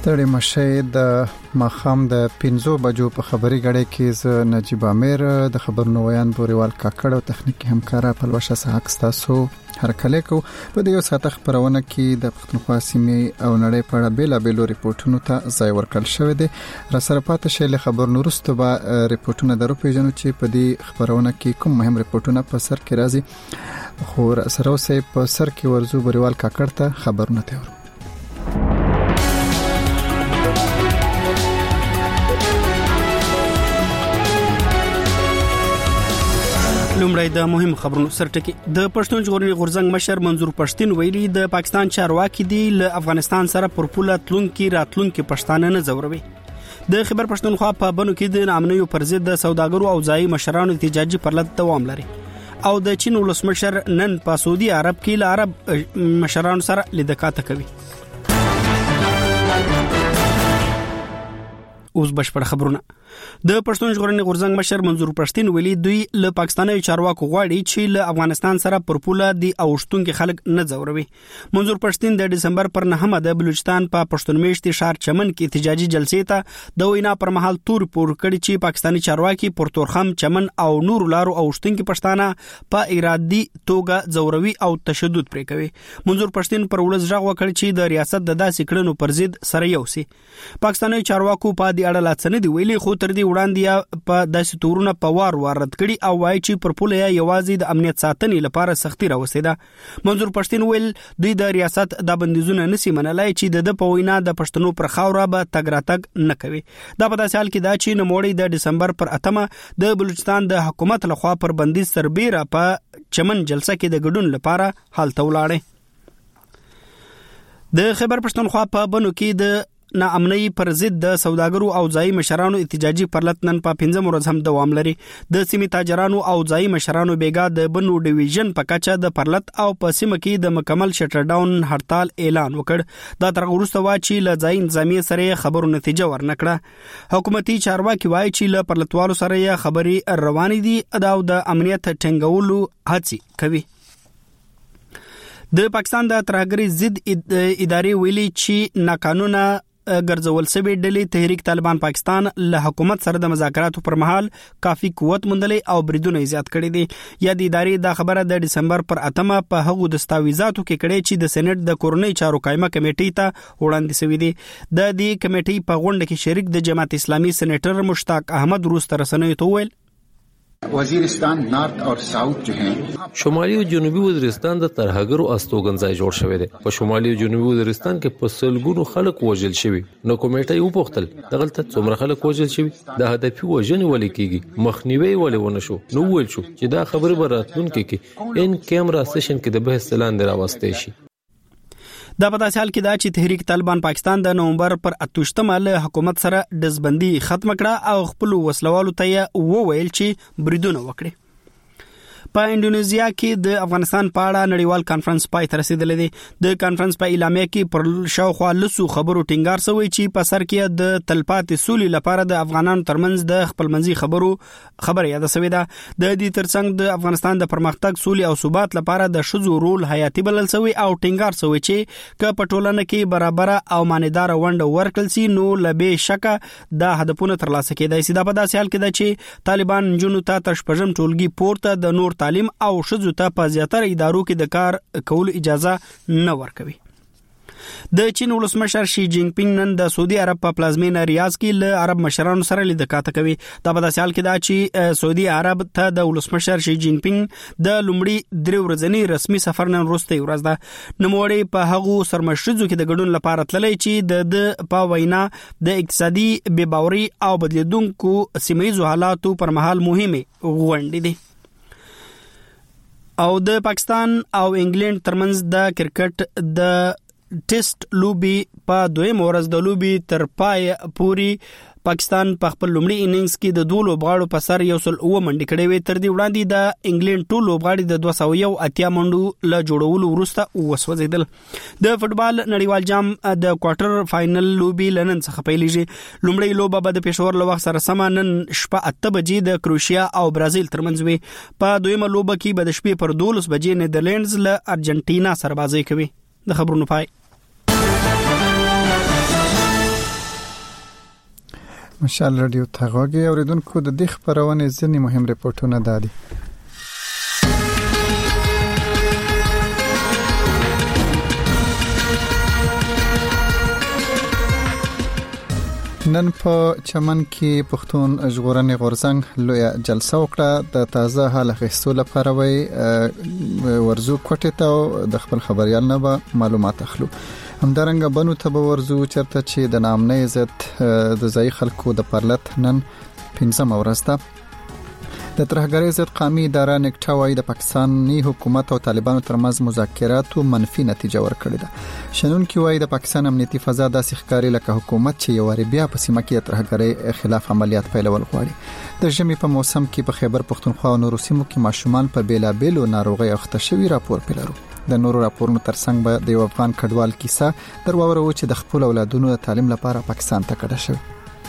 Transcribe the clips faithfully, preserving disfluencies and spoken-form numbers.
ستړي مشه د ماخام د پنځو بجو په خبري غړې کې ز نجيب امیر د خبرونو ویان بوريوال کاکړ او تخنیکی همکارا پلوشه سحق تاسو هر کله کو په دې ساته خبرونه کې د پښتونخوا سیمې او نړۍ په اړه بیل بیل ریپورتونو ته ځای ورکړل شوی دی را سره پاتې شي له خبرونو وروسته به ریپورتونه درو پیژنو چې په دې خبرونه کې کوم مهم ریپورتونه په سر کې راځي خو سره اوسې په سر کې ورزو بوريوال کاکړ ته خبرونه ته لومړی د مهم خبرونو سرټکی د پښتون ژغورنې غورځنګ مشر منظور پښتين ویلي د پاکستان چارواکي دی له افغانستان سره پر پوله تلونکي راتلونکي پښتانه نه زوروي د خبر پښتونخوا په بنو کې د نامنوي پر ضد د سوداګرو او ځای مشرانو احتجاجي پرلط دوام لري او د چین ولسمشر نن په سعودي عرب کې له عرب مشرانو سره لیدکاته کوي اوس بشپړ خبرونه د پښتون ژغورنې غورځنګ مشر منظور پښتين ویلي دوی له پاکستاني چارواکو غواړي چې له افغانستان سره پر پوله دی اوشتونکو خلک نه زوروي منظور پښتين د دسمبر پر نهمه د بلوچستان په پښتون میشتي شهر چمن کې احتجاجي جلسې ته د وینا پر مهال تور پور کړی چې پاکستاني چارواکي پر تورخم چمن او نور لارو اوشتونکو پښتانه په ارادي توګه زوروي او تشدد پرې کوي منظور پښتين پر ولز ژغ وکړ چې د ریاست د داسې کړنو پر ضد سره یوسي پاکستاني چارواکو په دې اړه لاڅنه دی ویلي خو تر دې وړاندې په داسې تورونه په وار وار رد کړي او وايي چې پر پوله یوازې د امنیت ساتنې لپاره سختي راوستيده منظور پښتين ویل دوی د ریاست د بندیزونه نسی منلای چې د په وینا د پښتنو پر خاوره به تګ راتګ نه کوي دا په داسې حال کې دا چې نوموړي د دسمبر پر اتمه د بلوچستان د حکومت لخوا پر بندیز سربېره په چمن جلسه کې د ګډون لپاره حالت ولاړه د خبر پښتونخوا په بنو کې د ناامنۍ پر ضد د سوداګرو او ځای مشرانو احتجاجي پرلط نن په پنځم ورځ هم دوام لري د سیمې تاجرانو او ځای مشرانو بیګا د بنو ډیویژن په کچه د پرلط او په سیمه کې د مکمل شټر ډاون هړتال اعلان وکړ دا تر وروسته وا چې ل ځای انتظامی سره خبرو نتیجه ورنکړه حکومتي چارواکي وایي چې ل پرلطوالو سره خبري روانې دي او د امنیت ټینګولو هڅې کوي د پاکستان د ترهګری ضد ادارې ویلي چې ناقانونه ګرځول سوي ډلې تحریک طالبان پاکستان له حکومت سره د مذاکراتو پر مهال کافي قوت موندلې او بریدونه زیات کړي دي یا د ادارې د خبره د دسمبر پر اتمه په هغو دستاویزاتو کې کړي چې د سېنات د کورنۍ چارو قائمه کمیټې ته وړاندې شوې دي د دې کمیټې په غونډه کې شریک د جماعت اسلامي سېنیټر مشتاق احمد روس تر رسنیو ته ویل وزیرستان نارت او ساوث جو ہیں شمالي او جنوبي وزیرستان د ترهګرو استوګنځای جوړ شوی دی په شمالي او جنوبي وزیرستان کې په سلګونو خلک وژل شوی نو کمیټه یو پختل دغلته څومره خلک وژل شوی د هدفي وژنې ولې کیږي مخنیوي ولې ونه شو نو ویل شو چې دا خبره براتونکو کې ان کیمرا سیشن کې د بحث اعلان دراوستي شي دا په داسې حال کې دا چې تحریک طالبان پاکستان د نومبر پر اتوشتمه له حکومت سره دزبندي ختم کړه او خپل وسلوالو ته وویل چې بریدونه وکړي په انډونیزیا کې د افغانستان په اړه نړیوال کانفرنس پای ته رسیدلی دی د کانفرنس په اعلامیه کې پر شاوخوا لسو خبرو ټینګار شوی چې په سر کې د تلپاتې سولې لپاره د افغانانو ترمنځ د خپلمنځي خبرو خبره یاد شوې ده د دې ترڅنګ د افغانستان د پرمختګ سولې او ثبات لپاره د شذو رول حیاتي بلل شوی او ټینګار شوی چې ک په ټولنه کې برابر او ماندار ونډه ورکړل شي نو لبه شکه د هدفونو ترلاسه کېدای شي دا په داسې حال کې ده چې طالبان جنونو ته تشپژم ټولګي پورته د نور تعلیم او شذو ته په زیاتره ادارو کې د کار کولو اجازه نه ورکوي د چین ولسمشر شي جینګ پینګ نن د سعودي عرب په پلازمینه ریاض کې له عرب مشرانو سره لیدکاته کوي دا په داسې حال کې دا چې سعودي عرب ته د ولسمشر شي جینګ پینګ د لومړي درې ورځنی رسمي سفر نن وروسته ورځ ده نوموړي په هغو سرمشرزو کې د ګډون لپاره تللی چې د په وینا د اقتصادي بې باوري او بدلیدونکو سیمه‌ییزو حالاتو پر مهال مهمه غونډې دي او د پاکستان او انګلند ترمنځ د کرکټ د ټیسټ لوبي په دویم ورځ د لوبي تر پای پوري پاکستان په خپل لومړي اننګز کې د دوه لوبغاړو په سر یو سل اوه منډې کړې وې تر دې وړاندې د انګلند ټول لوبغاړي د دوه سوه یو اتیا منډو له جوړولو وروسته وسوځیدل د فوتبال نړیوال جام د کوارټر فائنل لوبي لنن څخه پیلېږي لومړی لوبه به د پېښور له وخت سره سم نن شپه اته بجې د کروشیا او برازیل ترمنځ وي په دویمه لوبه کې به د شپې پر دولس بجې نیدرلندز له ارجنټینا سره بازي کوي د خبرونو پای مشال رادیو تاغوږی اوریدونکو د دې خبرونه ځنی مهم ریپورتونه دادي. نن په چمن کې پښتون ژغورنې غورځنګ لوی جلسه وکړه. د تازه حال اخیستو لپاره وي ورزو کوټه ته د خپل خبريال نه به معلومات اخلو. همدارنګه بنو ته به ورزو چرته چې د نامنې عزت د ځای خلکو د پرلط نن پنځم ورځ ده. د ترهګرۍ ضد قومي اداره نکټا وايي د پاکستاني حکومت او طالبانو ترمنځ مذاکرات منفي نتیجه ورکړې ده. شنونکي وايي د پاکستان امنیتي فضا داسې ښکاري لکه حکومت چې یو واری بیا په سیمه کې د ترهګرۍ خلاف عملیات پیلول غواړي. د ژمي په موسم کې په خیبر پښتونخوا او نورو سیمو کې ماشومان په بیلابېلو ناروغۍ اخته شوي راپور پیلرو. د نورو راپورونو ترڅنګ به د یو افغان کډوال کیسه درواورو چې د خپل اولادونو د تعلیم لپاره پاکستان ته کډه شوی.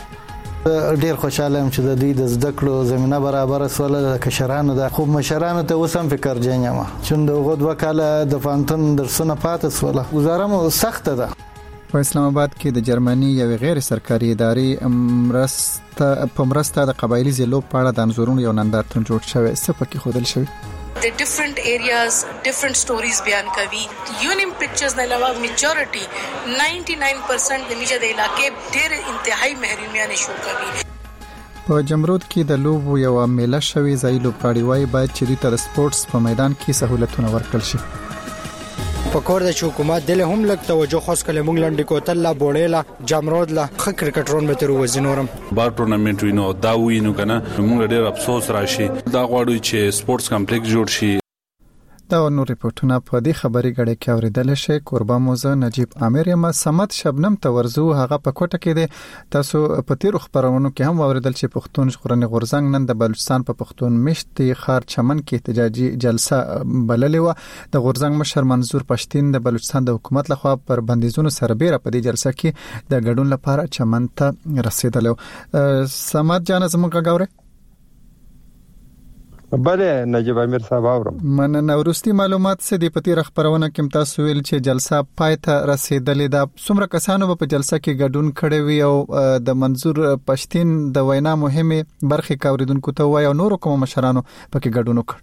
ډیر خوشاله یم چې د دې د زده کړو زمينه برابر سول د کشرانو د خو مشرانو ته وسم فکر جنیم چې د غوډ وکاله د فانتون درسونه پاتې سول. گزاره مو سخت ده. په اسلام آباد کې د جرمني یو غیر سرکاري ادارې امرسته په مرسته د قبایلی ضلعو په اړه د انځورونو یو نندارتون جوړ شوی. څه پکې خودل شوی؟ the different areas different stories بیان کوي. یونیم پکچرز نه علاوه میجورټي ninety-nine percent د میجه د علاقې ډېر انتهایی محرومیان شو کوي. په جمرود کې د لوبو یو میله شوی ځای لوبغاړي وای باید چې د سپورتس په میدان کې سہولتونه ورکړل شي. په کور د حکومت دله هم لږ توجه خاص کله مونږ لنډ کوتل لا بوړېلا جمرود لا خ کرکټرون به تر وزینورم بار ټورنمنت وینو دا وینو کنه مونږ ډېر افسوس راشي. دا غواړو چې سپورتس کمپلیکس جوړ شي. دا نور ریپورتونه په دې خبري غړې کې اوریدل شي. قربا موزه نجیب عامر یم سمت شبنم تورزو هغه په کوټه کې دي. تاسو په تیر خبرونو کې هم اوریدل چې پښتون ژغورنې غورځنګ نن د بلوچستان په پښتون مشتي خار چمن کې احتجاجي جلسه بللې و. د غورځنګ مشر منظور پښتين د بلوچستان د حکومت لخوا پر بندیزونو سربېره په دې جلسه کې د ګډون لپاره چمن ته رسیدل. سمت جان زموږ غاوري بله نجیب امیر صاحب اورم. من نورستی معلومات څه دی په تیر خبرونه کې تاسو ویل چې جلسه پای ته رسیدلې ده. څومره کسانو په جلسه کې ګډون کړی وي او د منظور پښتين د وینا مهمه برخه کاوریدونکو ته وایي او نور کوم مشرانو پکې ګډون وکړ؟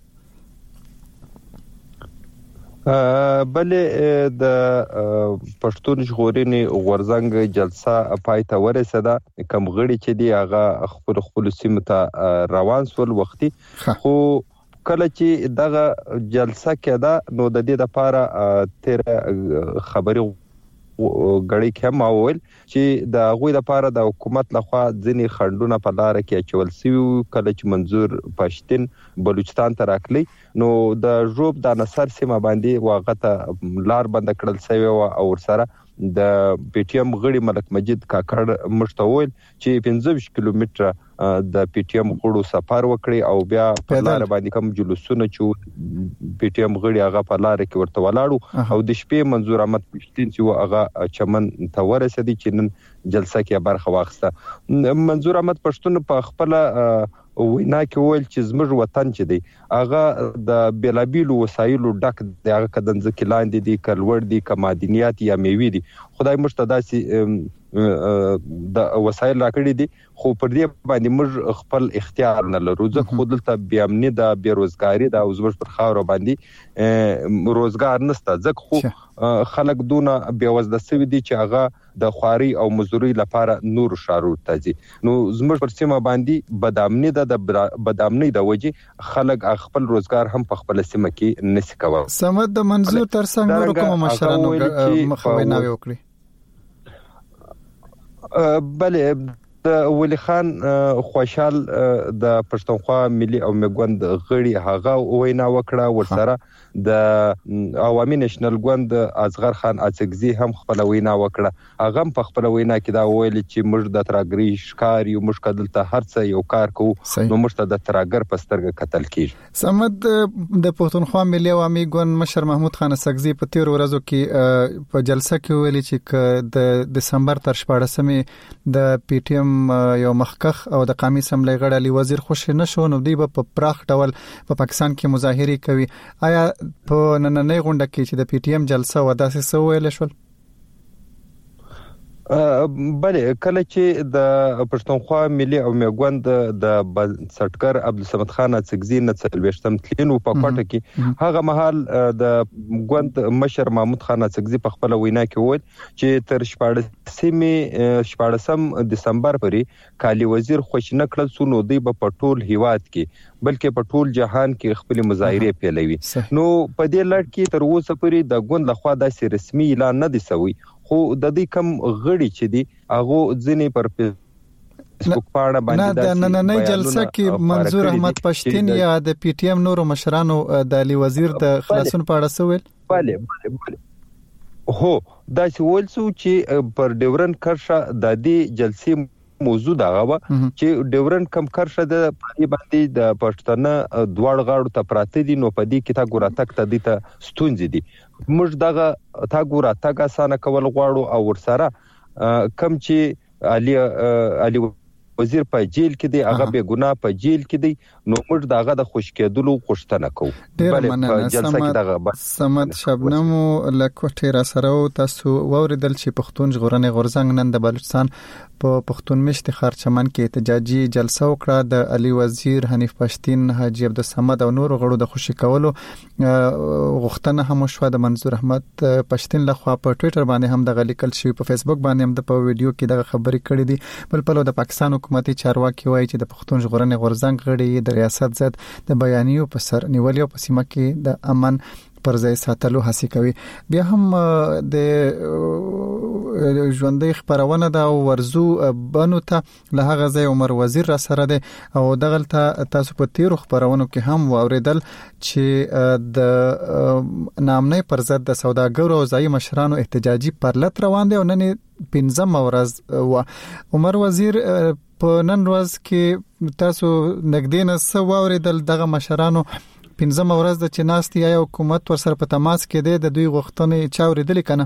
بله د پښتون ژغورنې غورځنګ جلسه پای ته ورسېده. کم غړي چې دی هغه خپل خپل سیمه ته روان سول وختي. خو کله چې دغه جلسه کې دا نو د دې لپاره تیر خبري غړي کې ماول چې د غوي لپاره د حکومت لخوا ځینی خندونه په لار کې چول سی کله چې منظور پښتين بلوچستان ته راکلی نو د ژوب د نصر سیمه باندې واغته لار بند کړل سوی او ورسره د پی ټی ایم غړي ملک مجید کاکړ مشتول چې پنځه کیلومتره د پی ټی ایم غړو سفر وکړي او بیا په لار باندې کوم جلوسونه چې پی ټی ایم غړي هغه په لار کې ورته ولاړو او د شپې منظور احمد پښتين چې هغه چمن ته ورسېدي چې نن جلسه کې برخه واخیسته. منظور احمد پښتون په خپل وینا کې ویل چې زموږ وطن چې دی هغه د بیلابیلو وسایلو ډک دی. هغه کدنځ کې لاندې دي کلوړ دي کمادینیات یا میوي دي. خدای مشتداسي د وسایل راکړي دي خو پر دې باندې موږ خپل اختیار نه لرو. ځکه خو دلته بیا امني د بیروزګاری د او زموږ پر خاور باندې روزګار نشته. ځکه خو خلک دونه بیوزله سوي دي چې هغه د خواري او مزدوري لپاره نور شارو تازي. نو زموږ پر سیمه باندې بدامني د بدامني د وجې خلک خپل روزګار هم په خپل سیمه کې نشي کوي. سمد د منظور ترڅنګ نور کوم مشرانو مخاوینه وکړي. بله د ولی خان خوشحال د پښتونخوا ملي او مګوند غړي هغه وینا وکړه. ورسره د عوامي نېشنل ګوند اصغر خان اڅکزي هم خپل وینا وکړه. هغه په خپل وینا کې دا ویل چې موږ د ترګری ښکار یو موږ کدلته هرڅه یو کار کوو نو موږ ته د ترګر پسترګه قتل کیږي. سمد د پښتونخوا ملي عوامي ګوند مشر محمود خان اڅکزي په تیر ورځو کې په جلسه کې ویلي چې د دسمبر تر شپږمې د پی ټی ایم یو مخکخ او د قومي سملې غړ علي وزیر خوش نشو نو دی په پراخ ډول په پاکستان کې مظاهره کوي. آیا په نننۍ غونډه کې چې د پی ټی ایم جلسه و داسې سو ویل شول؟ بله کله چې د پښتونخوا ملي او میګوند د سټکر عبدالصمد خان اڅکزي نه څلويشتم تلینو په کوټه کې هغه مهال د ګوند مشر محمود خان اڅکزي په خپل وینا کې وویل چې تر شپاړسمې شپاړسم دسمبر پورې کالی وزیر خوشنه کړل سو نو دی په ټول هیواد کې بلکې په ټول جهان کې خپل مظاهره پیلوي نو په دې لړ کې تر اوسه پورې د ګوند لخوا داسې رسمي اعلان نه دی شوی خو د دې کم غړي چې دي هغه ځنې پر فیسبوک پاڼه باندې د نننۍ جلسه کې منظور احمد پښتين یا د پی ټی ایم نورو مشرانو د علي وزیر د خلاصون په اړه سویل bale bale هو دا چې ولسو چې پر ډیورن کرشه د دې جلسې موضوع دا غوا چې ډیورن کم کرشه د پای باندې د پښتنه دواړ غاړو ته پراته دي نو په دې کې تا ګورا تک ته دي ته ستونزې دي موږ دغه تا ګورا تک اسانه کول غواړو او ورسره کم چې علي علي وزیر په جیل کې دی هغه به ګناه په جیل کې دی نو موږ دغه د خوش کېدلو غوښتنه کوو بلې جلسه کې دغه سمت شبنم لکوټه را سره تاسو ووریدل چې پښتون ژغورنې غورځنګ نن د بلوچستان په پښتون مشت خارچمن کې احتجاجي جلسه وکړه د علي وزیر حنیف پښتين حاجی عبدالصمد او نور غړو د خوشی کولو غوښتنه هم شو د منظور احمد پښتين لخوا په ټوئیټر باندې هم د غلیکل شوی په فیسبوک باندې هم د په ویډیو کې دغه خبرې کړې دي بل په د پاکستان حکومتي چارواکي وایي چې د پښتون ژغورنې غورځنګ غړي د ریاست ضد د بیانیو په سر نیولې او په سیمه کې د امن پر ځای ساتلو هڅه کوي بیا هم د ژوندۍ خبرونه دا ورزو بنو ته له هغه ځای عمر وزیر را سره ده او دغلته تاسو په تیرو خبرونو کې هم واوریدل چې د نامنۍ پر ضد د سوداګرو او ځای مشرانو احتجاجي پرلط روان دي او نن پنځم ورځ و عمر وزیر په نن ورځ کې تاسو نګدې نه سو واوریدل دغه مشرانو پنځم ورځ د چناستي یا حکومت ور سره په تماس کې دی د دوی غوښتنې چاوریدل کنه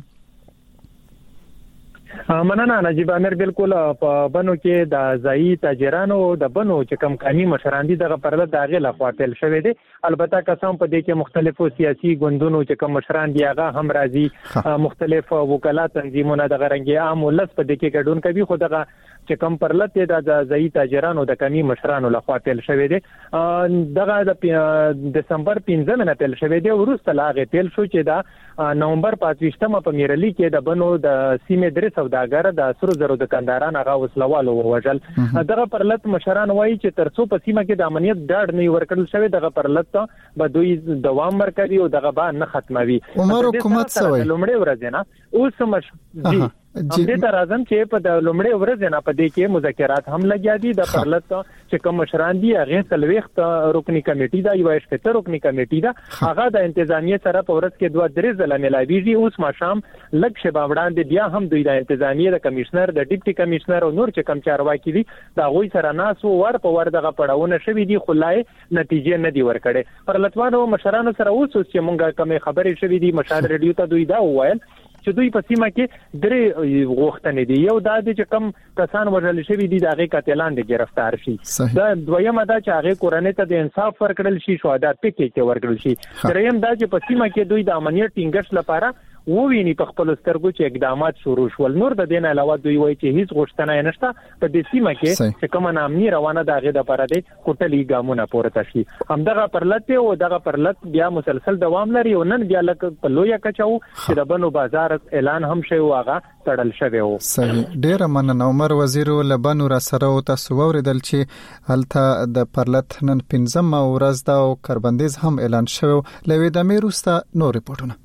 مننه نجیب امیر بالکل په بنو کې د ځای تاجرانو د بنو چې کم قانوني مشران دي دغه پرله داغه لخوا پیل شوې دي البته قسم په دې کې مختلفو سیاسي ګوندونو چې کم مشران دي هغه هم راځي مختلف وکالات تنظیمونه د غرنګي عام ولس په دې کې ګډون کوي خو دغه چې کم پرلت د ځای تاجرانو د قانوني مشرانو لخوا پیل شوې دي دغه د دسمبر پنځمه نه پیل شوې دي ورسته لاغه پیل شو چې دا نومبر پاتويشتمه په میرلی کې د بنو د سیمې درې سوداګر د سرو زرو دکانداران هغه وسلوالو ووجل دغه پرلت مشران وایي چې ترڅو په سیمه کې د امنیت ډاډ نه ورکړل شوی دغه پرلت به دوی دوام ورکوي او دغه به نه ختموي عمر حکومت سوي لومړی ورځ نه اوس مش دي دې ته راځم چې په د لومړی ورځ نه په دې کې مذاکرات هم لګیا دي د پرلت چې کوم مشران دي هغه تلويخت رکنی کمیټې دا یو شپته رکنی کمیټې دا هغه د انتظامیه سره په ورځ کې دوه درې ځله ملاویږي اوس ماشام لږ شبا وړاندې بیا هم دوی د انتظامیه د کمشنر د ډیپټي کمشنر او نور چې کم چارواکي دي دا غوي سره ناس ور په ور دغه پړاونه شوې دي خلای نتیجې نه دی ورکړي پرلتوانو مشرانو سره اوس چې مونږه کومه خبرې شوې دي مشال ریډیو ته دوی دا وویل چې دوی په سیمه کې درې غوښتنې دي یو دا چې کم کسان وژل شوی دي دغه قاتلان دي گرفتار شي دا دویمه دا چې هغه کورنۍ ته د انصاف ورکړل شي شهدا پکې کې ورکړل شي دریم دا چې په سیمه کې دوی د امنیت ټینګښت لپاره وویني په خپل سترګو چې اقدامات شروع شول نور د دین علاوه دوی وایي چې هیڅ غوښتنه نشته په دې سیمه کې چې کوم نامني روانه دغه د لپاره دی کوټلي ګامونه پورته شي همدغه پرلت او دغه پرلت بیا مسلسل دوام لري او نن بیا لکه په لویا کچاو چې د بنو بازار اعلان هم شوی واغه تړل شوی و صحیح ډیر مننه عمر وزیر لبنو را سره او تاسو وریدل چې هلته د پرلت نن پنځم ورځ دا او کربندیز هم اعلان شوی لوي د میروستا نو ریپورتونه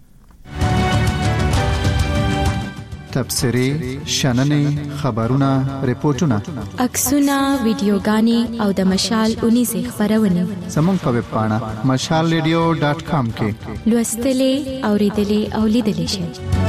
تبصری شننې خبرونه ریپورتونه عکسونه ویډیوګانې او د مشال اونیزه خبرونه زموږ په ویب پاڼه مشال ریډیو ډاټ کام کې لوستلې اوریدلې او لیدلې شئ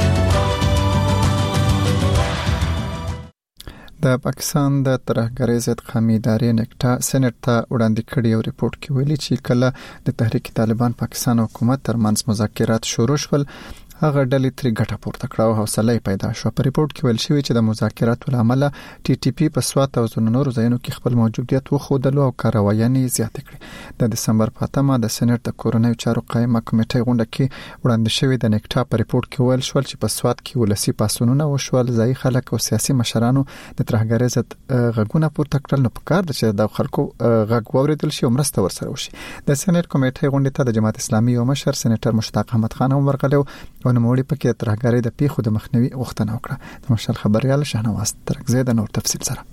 د پاکستان د ترهګرۍ ضد قومي ادارې نکټا سېنات ته وړاندې کړی او ریپورت کې ویلي چې کله د تحریک طالبان پاکستان حکومت ترمنځ مذاکرات شروع شول هغه ډلې تر ګټه پورته کړه او حوصله پیدا شو. په ریپورت کې ویل شوی چې د مذاکراتو لامل ټي ټي پی په سوات او زنونو ځایونو کې خپل موجودیت وښودل او کاروایانې زیاتې کړې. د دسمبر په اتمه د سېنات د کورونیو چارو قائمه کمیټې غونډه کې وړاندې شوی د نیکټا په ریپورت کې ویل شو چې په سوات کې ولسی پاسونونه وشول، ځای خلک او سیاسي مشرانو د ترهګرۍ ضد غږونه پورته کړل. نو پکار د چې د خلکو غږ واوریدل شي او مرسته ورسره وشي. د سېنات کمیټې غونډې ته د جماعت اسلامي یو مشر سېنیټر مشتاق احمد خان هم ورغلی او نوموړي پکې ترهګرۍ د پیښو د مخنیوي غوښتنه وکړه. د مشال خبريال شهنواز ترکزی د نور تفصیل سره.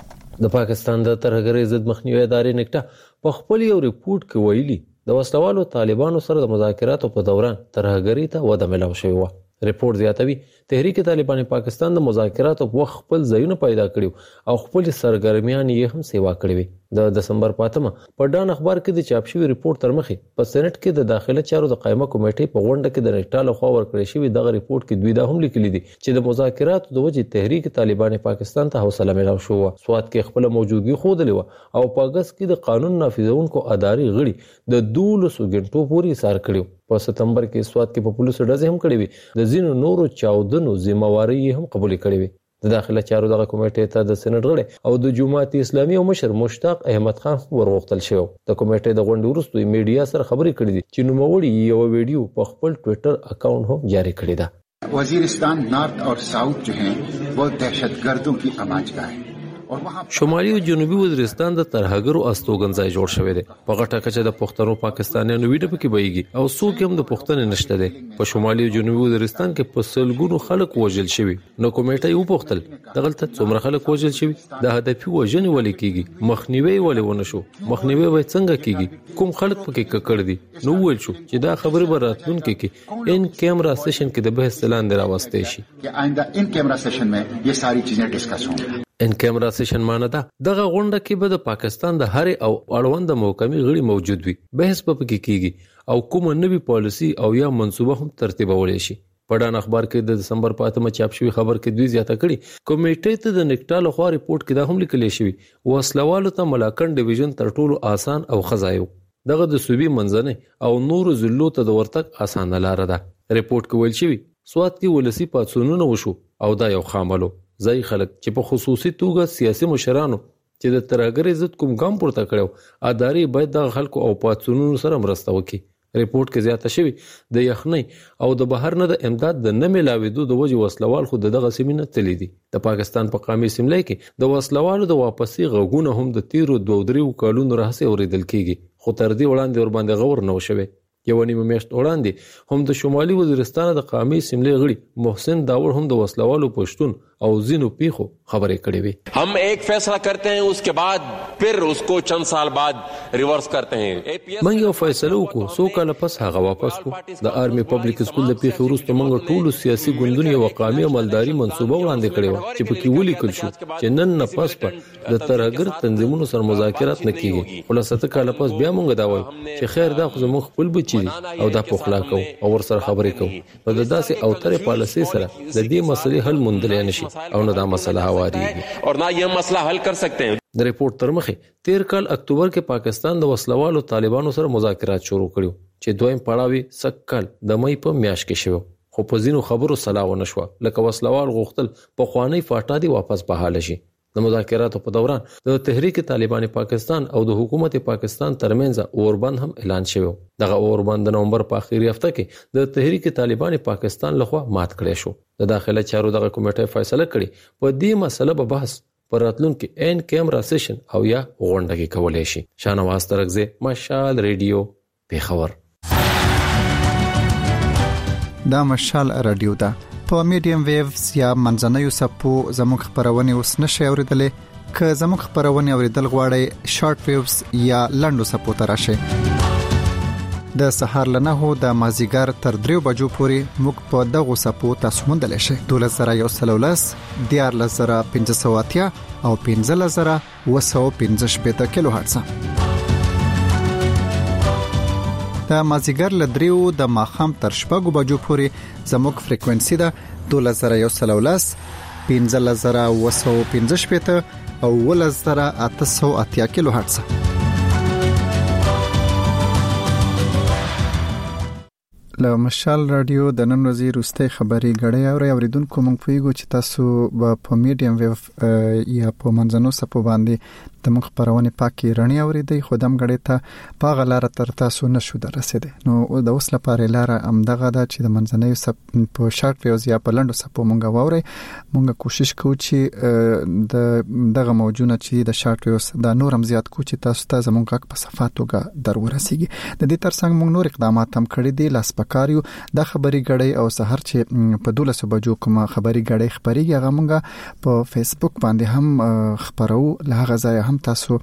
د پاکستان د ترهګرۍ ضد مخنیوي ادارې نیکټا په خپل یو ریپورت کې ویلي د وسلوالو طالبانو سره د مذاکراتو په دوران ترهګرۍ ته وده ملاو شوې و. ریپورت زیاتوي تحریک طالبان پاکستان د مذاکراتو په وخت خپل ځایونه پیدا کړیو او خپل سرګرمیان یې هم سیوا کړې وي. د دسمبر په اتمه په ډان اخبار کې د چاپ شوی ریپورت تر مخې په سېنات کې د داخله چارو د قائمه کمیټې په غونډه کې د نیټا لخوا ورکړې شوی دغه ریپورت کې دوی دا هم لیکلي دي چې د مذاکراتو د وجې تحریک طالبان پاکستان ته حوصله ملاو شو. سوات کې خپل موجودګي خوده او په اگست کې د قانون نافذونکو ادارې غړي د دولسو غنټو پورې سار کړیو. په ستمبر کې سوات کې په پولیسو ډزې هم کړې وي. د ځینو نورو چاودنو ذمہواری هم قبول کړې وي. د داخله چارو دغه کمیټې ته د سېنات غړي او د جماعت اسلامي او مشر مشتاق احمد خان ورغوښتل شو. د کمیټې د غونډې وروسته میډیا سره خبرې کړې دي چې نوموړي یو ویډیو په خپل ټوئیټر اکاؤنٹ هم جاری کړی دی. Waziristan north और south जो हैं वो दहशतगर्दों की आमाजगाह है. شمالي او جنوبي وزیرستان د ترهګرو استوګنځای جوړ شوی دی. په غټه کچه د پښتنو پاکستانیانو ویډیو پکې بېږي او څوک هم د پښتنې نشته دی. په شمالي او جنوبي وزیرستان کې په سلګونو خلک وژل شوي. نو کمیټه یو پوښتل دغلته څومره خلک وژل شوي، د هدفي وژنې ولې کیږي، مخنیوي ولې ونه شو، مخنیوي به څنګه کیږي، کوم خلک پکې ککړ دي. نو ویل شو چې دا خبره به راتلونکي کې ان کیمرا سیشن کې د بحث لاندې راوستې شي. چې آینده ان کیمرا سیشن में ये सारी चीजें डिस्कस होंगी. ان کیمرا سیشن معنی ده دغه غونډه کې به د پاکستان د هر او اړوند محکمې غړي موجود وي. بحث په پکې کیږي او کومه نوې پالیسي او یا منصوبه هم ترتیبول شي. په ډان اخبار کې د دسمبر په اتمه چاپ شوی خبر کې دوی زیاته کړي کمیټې ته د نیکټا لخوا ریپورت کې دا هم لیکل شوی وسلوالو ته ملاکن ډیویژن تر ټولو آسان او خزایو. دغه د صوبې منځنه او نور ضلعو ته د ورتګ آسان لار ده. ریپورت کې ویل شوی سوات کې ولسی پاتسونونه وشو او دا یو خاملو ځای خلک چې په خصوصي توګه سیاسي مشرانو چې د ترهګرۍ ضد کوم ګام پورته کړو ادارې باید د خلکو او پاتسونونو سره مرسته وکړي. ریپورت کې زیاته شوی د یخنۍ او د بهر نه د امداد د نه ملاوېدو د وجې وسلوال خو دغه سیمینه تللی دي. د پاکستان په قامي سیملای کې د وسلوالو د واپسي غږونه هم د تیرو دوه درې کلونو راهیسې اورېدل کېږي، خو تر دې وړاندې ور باندې غور نه وشوي. یو نیمه میاشت وړاندې هم د شمالي وزیرستان د قامي سیملې غړي محسن داور هم د وسلوالو پښتون او زینو پیخو خبرې کړې وي. हम एक फैसला करते हैं उसके बाद फिर उसको चंद साल बाद रिवर्स करते हैं. من یو فیصله وکړو څو کال پس هغه واپس کو. د آرمي پبلک سکول د پیښې وروسته موږ ټول سیاسي ګوندونو او قامي عملداري منصوبه وړاندې کړې و چې پکې ولیکل شو چې نن نه پس په د ترهګر تنظیمونو سره مذاکرات نه کیږي. خلاصته کال پس بیا موږ دا وایو چې خیر دا خو زموږ خپل بچی او دا پخلا کو او ور سره خبرې کو په داسې او تر پالیسي سره د دې مسلې حل موندل نشي او نه دا مسله هواريږي اور نه یې مسله حل کر سکتے ہیں. د ریپورت تر مخه تیر کال اکتوبر کې پاکستان د وسلوالو طالبانو سره مذاکرات شروع کړو چې دویم پړاوی سکل د مې په میاشت کې شو، خو په ځینو خبرو سلا ونه شو لکه وسلوال غوښتل په خوانی فاټا دی واپس بحاله شي. د مذاکراتو په دوران د تحریک طالبان پاکستان او د حکومت پاکستان ترمنځ اوربند هم اعلان شوی. دغه اوربند د نومبر په اخیری هفته کې د تحریک طالبان پاکستان لخوا مات کړی شو. د داخله چارو دغه کمیټه فیصله کړې په دې مسله به بحث پر راتلونکي ان کیمرا سیشن او یا غونډه کې کولای شي. شانواز ترکزی مشال ریډیو پیښور. دا مشال رادیو ده په میډیم ویوز یا منځنوي سپو زموږ خبرونه اوس نشي اوریدلې. که زموږ خبرونه اوریدل غواړئ شارټ ویوز یا لنډو سپو ته راشئ. د سهار له نهو د مازیګر تر دریو بجو پورې موږ په دغه سپو تاسو موندلی شئ. دولس زره یو سل ولس، دیارلس زره پنځه سوه اتیا او پنځلس زره اوه سوه پنځه شپېته کیلو هرټز. د مازیګر له دریو د ماښام تر شپږو بجو پورې زموږ فریکوئنسي ده دولس زره یو سل ولس، پنځلس زره اوه سوه پنځه شپېته او اوولس زره اته سوه اتیا کیلو هرټز. له مشال رادیو د نن ورځې روستي خبري غړې او اوریدونکو مونږ پیغو چې تاسو په میډیم ویو یا په منځنو سپو باندې د مخ پرونه پاکي رڼي اوریدي خدام غړې ته په غلاره تر تاسو نشو درسیدي. نو د اوس لپاره لاره امدغه ده چې د منځنۍ سپ په شارټ ویو یا په لندو سپو مونږ ووري مونږ کوشش کوو چې د دغه موجونه چې د شارټ ویو د نورم زیات کو چې تاسو ته زمونږ په صفاتوګه در ورسیږي. د دې ترڅنګ مونږ نور اقدامات هم کړی دي لاس پکاریو د خبري غړې او سحر چې په دولسو بجو کوم خبري غړې خبريږي هغه مونږه په فیسبوک باندې هم خبرو له غځای هم تاسو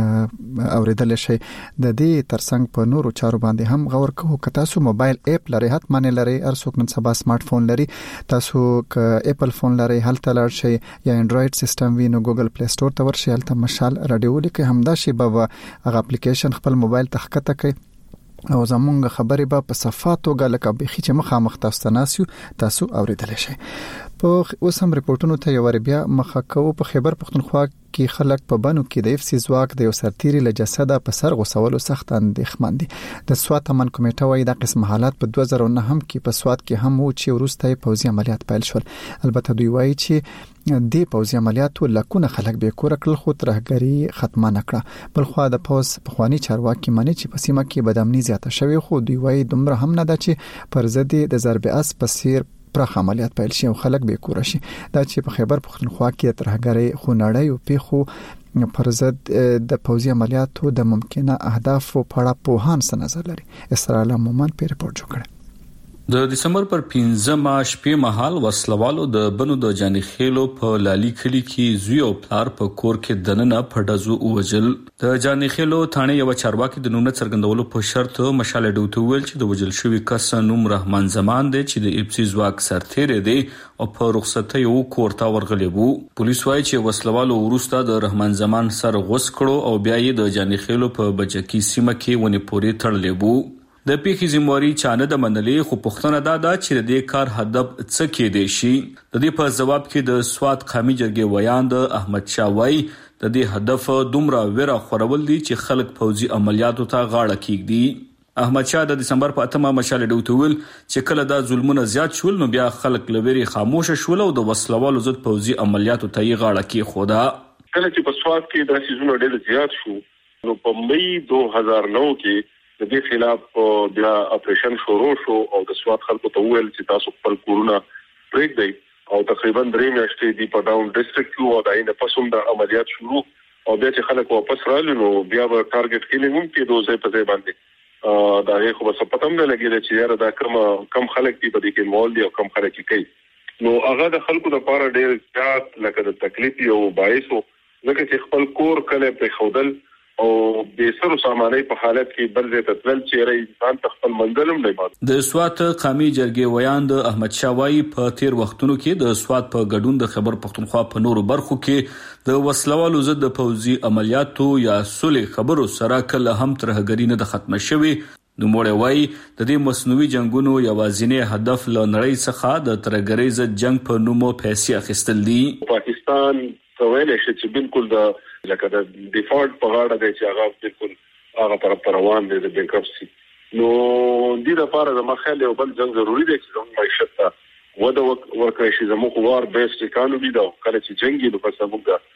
اوریدل شي. د دې ترڅنګ په نورو چارو باندې هم غور کوو که تاسو موبایل اپ لري حتما لري ارڅوک نن سبا سمارټ فون لري تاسو ک اپل فون لري هلته لار شي یا انډراید سیستم وینو ګوګل پلی سٹور ته ورشي هلته مشال رادیو لیکه همدا شی به هغه اپلیکیشن خپل موبایل تخکته کوي او زمونږ خبرې به په صفاتو غلکه به خي چې مخه مختص ناسیو تاسو اوریدل شي. په اوس هم ریپورتونو ته یو بیا مخه کوو. په خیبر پختونخوا کې خلک په بانو کې د اف سی ځواک د یو سرتيري له جسده په سر غوسولو سخت اندېښمن دي. د سوات امن کمیټه وايي د قسم حالات په دوه زره نه هم کې په سوات کې هم و چې ورسته پوځي عملیات پیل شول. البته دوی وايي چې د پوځي عملیاتو لکونه خلک به کور کړل خو ترهګری ختمه نکړه. بل خو د پوز په خواني چارواکي معنی چې په سیمه کې بدامني زیاته شوی خو دوی وايي دومره هم نه ده چې پر ضد د ضرب اس په سیر پرخ عملیات پیل شي او خلک به کور شي. دا چې په خیبر پختونخوا کې ترهګری خو نړۍ او پیخو پر ضد د پوځي عملیاتو د ممکنه اهداف په اړه په هان څه نظر لري. اسرائیل مومن په ریپورت جوړ کړ. د دسمبر پر پنځمه شپې مهال وسلوالو د بنو د جاني خېلو په لالي کلی کې زوی او پلار په کور کې دننه پډزو وجل. د جاني خېلو ثانه یو چارواکي د نوم څرګندولو په شرط مشاله ډوته ویل چې د وجل شوی کس نوم رحمان زمان دی چې د اپسی ځواک سرتیری دی او په رخصتۍ یو کورتا ورغلی وو. پولیس وايي چې وسلوالو ورسته د رحمان زمان سر غوس کړو او بیا یې د جاني خېلو په بچکی سیمه کې ونی پوري تړلې وو. د پیښې ذمہواری چانه د منلې خو پښتنه دا دا چې د کار هدف څه کې دی شي. د دې په جواب کې د سواد قومي جرګې ویان د احمد شاوای د دې هدف دومره ویره خورول دي چې خلک فوجي عملیاتو ته غاړه کیږي. احمد شاه د دسمبر په اتمه مشاله ډوتول چې کله دا ظلمونه زیات شول نو بیا خلک لوري خاموش شول او د وسلوالو ضد فوجي عملیاتو ته یې غاړه کې خودا. کله چې په سواد کې د سيزونو ډېر زیات شو نو په مې دوه هزار نو کې د دې خلاف بیا اپریشن شروع شو او د سواد خلکو ته ویل چې تاسو خپل کورونه بریک دی او تقریبا درې میاشتې دی په ډاون ډیسټریکټ کې او داینه پسوم د عملیات شروع او بیا چې خلک واپس رالي نو بیا به ټارګټ کینګ هم کې دوزه په ځای باندې دا هیڅ خو څه پتم نه لګیږي چې یاره دا کوم کم خلک دی په دې کې مول دی او کم خلک کوي. نو هغه د خلکو لپاره ډېر زیات لکه د تکلیف او باعث لکه چې خپل کور کله په خودل او د سرو سامانې په حالت کې بل ځای ته تل چیرې انسان خپل منځلم نه مات. د سوات قومي جرګې ویان د احمد شاوای په تیر وختونو کې د سوات په ګډون د خبر پښتونخوا په نورو برخو کې د وسلوالو ضد د فوجي عملیاتو یا صلح خبرو سره کله هم ترهګری نه د ختمه شوی. نو موړ وای د دې مصنوعي جنگونو یوازینی هدف ل نړۍ څخه د ترهګری ضد جنگ په نومو پیسې اخیستل دي. پاکستان سوال شي چې بالکل د لکه د ډیفالت په غاړه دی چې هغه بالکل هغه پر روان دي د بینکرپسي. نو دې لپاره د مخاله یو بل څنګه ضروری دی چې زموږ معیشت ته وده ورکړي شي. زموږ وار بیس اکانومي دا کله چې جنگي نو پس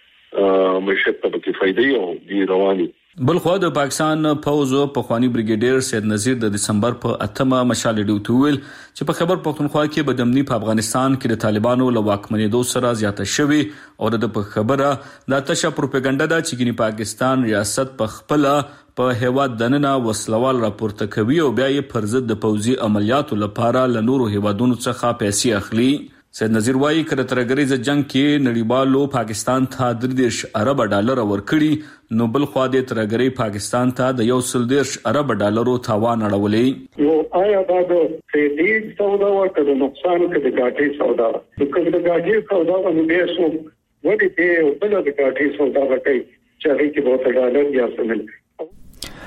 موږ معیشت ته به فائدې او دی رواني. بل خو د پاکستان پوز په خواني بریګیډیر سید نذیر د دسمبر په اتمه مشاله ډوتول چې په خبر پښتونخوا کې بدامني په افغانستان کې د طالبانو له واکمنېدو سره زیاته شوی او د په خبره د تشه پروپاګاندا د چګنی پاکستان ریاست په خپل په هیواد دننه وسلوال راپورته کوي او بیا یې پر ضد د فوجي عملیاتو لپاره له نورو هیوادونو څخه پیسې اخلي. سید نذیر وايي کړه ترګریز جنگ کې نړیوالو پاکستان ته دردش ارب ډالر ورکړي نو بل خو د ترګری پاکستان ته د یو سل دیرش ارب ډالرو تاوان اړولې. نو آیا دا د فیدی سودا ورته د نقصان کې د ګاټي سودا د کوم د ګاټي سودا نو به سو ودی ته بل د ګاټي سودا ورته چې هغه کې به ډالر یا سمل.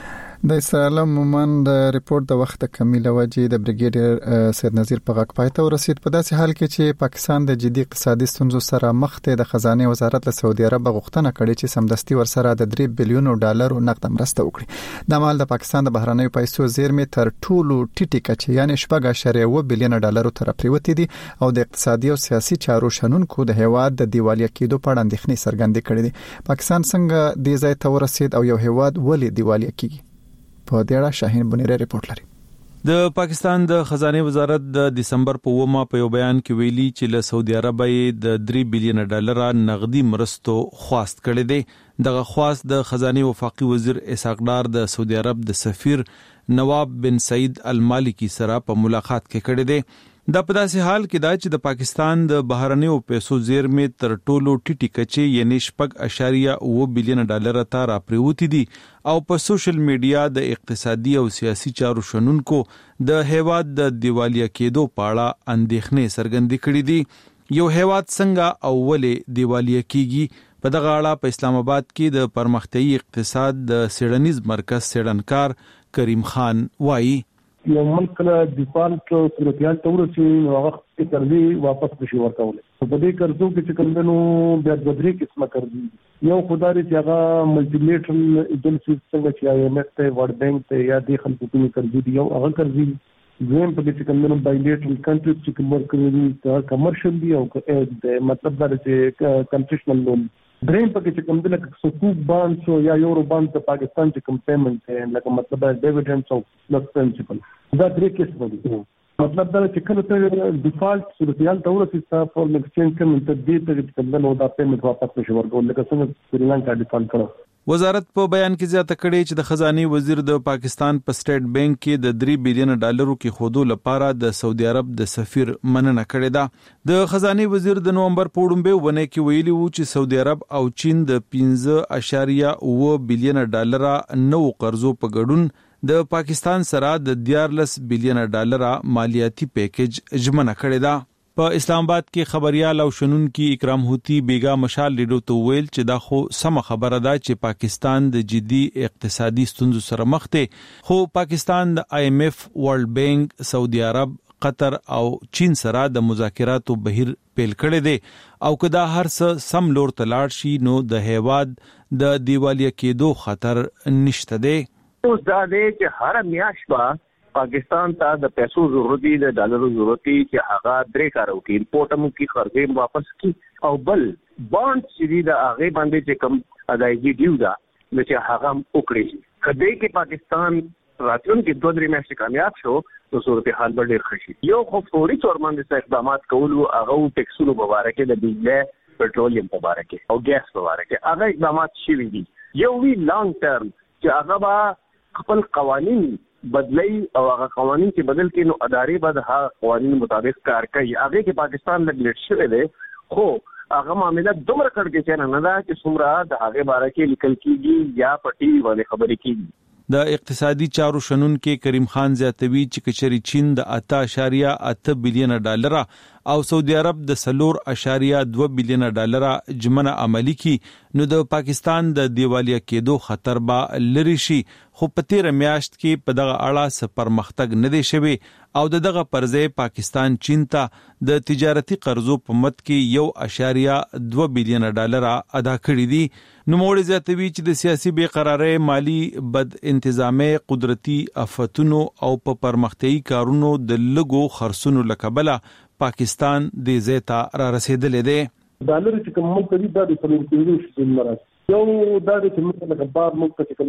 د اسرائیل مومن د ریپورت د وخت کمی لوجې د بریګیډیر سید نذیر په غږ پاتې ورسید په داسې حال کې چې پاکستان د جدي اقتصادي ستونزو سره مخ ته د خزانه وزارت له سعودي عرب غوښتنه کړې چې سمدستي ورسره د درې بلیون ډالر نقد مرسته وکړي. د مال د پاکستان د بهرنیو پیسو زیرمې تر ټولو ټیټه کچه یعنی شپږ اعشاریه اووه بلیون ډالر تر پریوتی دي او د اقتصادي او سیاسي چارو شنونکو د هیواد د دیوالیا کېدو په اړه اندېښنې څرګندې کړې دي. پاکستان څنګه دې ځای ته ورسید او یو هیواد ولې دیوالیا کیږي؟ په دې اړه شاهین بنيره ریپورت لري. د پاکستان د خزانه وزارت د دسمبر په اومه په یو بیان کې ویلي چې له سعودي عرب د درې بلیون ډالر نغدي مرستو خواست کړي دي. دغه خواست د خزانه وفاقي وزیر اسحاق ډار د سعودي عرب د سفیر نواب بن سعید المالکی سره په ملاقات کې کړي دي. دا په داسې حال کې دا چې د پاکستان د بهرنیو پیسو زیرمې تر ټولو ټیټی کچې یعنی شپږ اعشاریه اووه بلیون ډالر ته راپریوتی دي او په سوشل میډیا د اقتصادي او سیاسي چارو شنونکو د هیواد د دیوالیا کېدو په اړه اندېښنې څرګندې کړې دي. یو هیواد څنګه او ولې دیوالیا کیږي؟ په دغه اړه په اسلام آباد کې د پرمختیايي اقتصاد د سیډنیز مرکز سیډنکار کریم خان وایي یو ملک له ډیفالټ صورتحال ته ورسي نو هغه قرضې واپس نشي ورکولی. په دې قرضو کې چې کوم دنو بیا د درې قسمه قرضې یو خدای چې هغه ملټي لیټرل ایجنسي څنګه چې آی ایم ایف ته ورلد بانک ته یا د خلکو په قرضې دی یو هغه قرضې دویم په دې چې کوم دنو بای لیټرل کنټریز چې کوم ورکړي دي کمرشل دی او مطلب دا چې کنسیشنل لون دریم پکې چې کوم د لکه سکوک بانډ شو یا یورو بانډ د پاکستان چې کوم پیمنټ دی لکه مطلب ډیویډنډز او پلس پرنسپل دا درې قسم دي. مطلب دا چې کله ته ډیفالټ صورتحال ته ورسې تاسو فورن ایکسچینج کوم ته دې ته چې کوم دا پیمنټ واپس نشي ورکول لکه څنګه سریلانکا ډیفالټ کړو. وزارت په بیان کې زیاته کړې چې د خزانه وزیر د پاکستان په سټیټ بانک کې د درې بلیون ډالرو کې خودو لپاره د سعودي عرب د سفیر مننه کړې ده. د خزانه وزیر د نومبر په وړاندې ونه کې ویلي وو چې سعودي عرب او چین د پنځه اعشاریه اووه بلیون ډالر نو قرضو په ګډون د پاکستان سره د دیارلس بلیون ډالر مالیاتي پیکیج ژمنه کړې ده. په اسلام آباد کې خبريال او شنونکي اکرام هوتی بیگا مشال لیډو ته ویل چې دا خو سم خبره ده چې پاکستان د جدي اقتصادي ستونزو سره مخ دی خو پاکستان د آی ایم ایف ورلد بانک سعودي عرب قطر او چین سره د مذاکراتو بهیر پیل کړی دی او کدا هر څه سم لور ته لاړ شي نو د هیواد د دیوالیا کېدو خطر نشته دی. اوس دا دی چې هر میاشت با پاکستان ته د پیسو ضرورت دی د ډالرو ضرورت دی چې هغه درې کارو کې امپورټ هم کې خرڅې واپس کی او بل بانډ چې د هغه باندې چې کم ادایګي دیو دا چې هغه وکړي. کله کې پاکستان راتلونکي دوه درې میاشتې کامیاب شو نو صورتحال به ډېر ښه شي. یو خو فوري تور باندې اقدامات کول او هغه ټیکسونو مبارکه د بجلی پټرولیم مبارکه او ګیس مبارکه هغه اقدامات شوي دي. یو وی لانګ ټرم چې هغه به خپل قوانين بدلی او هغه قوانين چې بدل کړي نو ادارې به د هغه قوانینو مطابق کار کوي. هغه کې پاکستان لګلیټ شوی دی خو هغه معاملات دومره کړي چې نه ده چې څومره د هغه باره کې لیکل کیږي یا پټي باندې خبرې کیږي. د اقتصادي چارو شنونکو کریم خان زیاتوي چې کچري چین د اته اعشاریه اته بلیون ډالر او سعودي عرب د سلور اعشاریه دوه بلیون ډالر جمنه عملی کی نو د پاکستان د دیوالیا کېدو خطر به لری شي. خو په تیر میاشت کې په دغه اړه څه پرمختګ نه دی شوی او دغه پرځې پاکستان چین ته د تجارتي قرضو په مت کې یو اعشاریه دوه بلیون ډالر ادا کړی دي. نو موږ زیاتوي چې د سیاسي بے قراری مالی بد انتظامی قدرتي آفتونو او په پرمختیايي کارونو د لګو خرڅونو لکبله پاکستان د زیتا را رسیدلې ده. ډالر چې کوم ملک دی دا د پرمختیايي شتون مراد یو دا د چې موږ د بار ملک چې کوم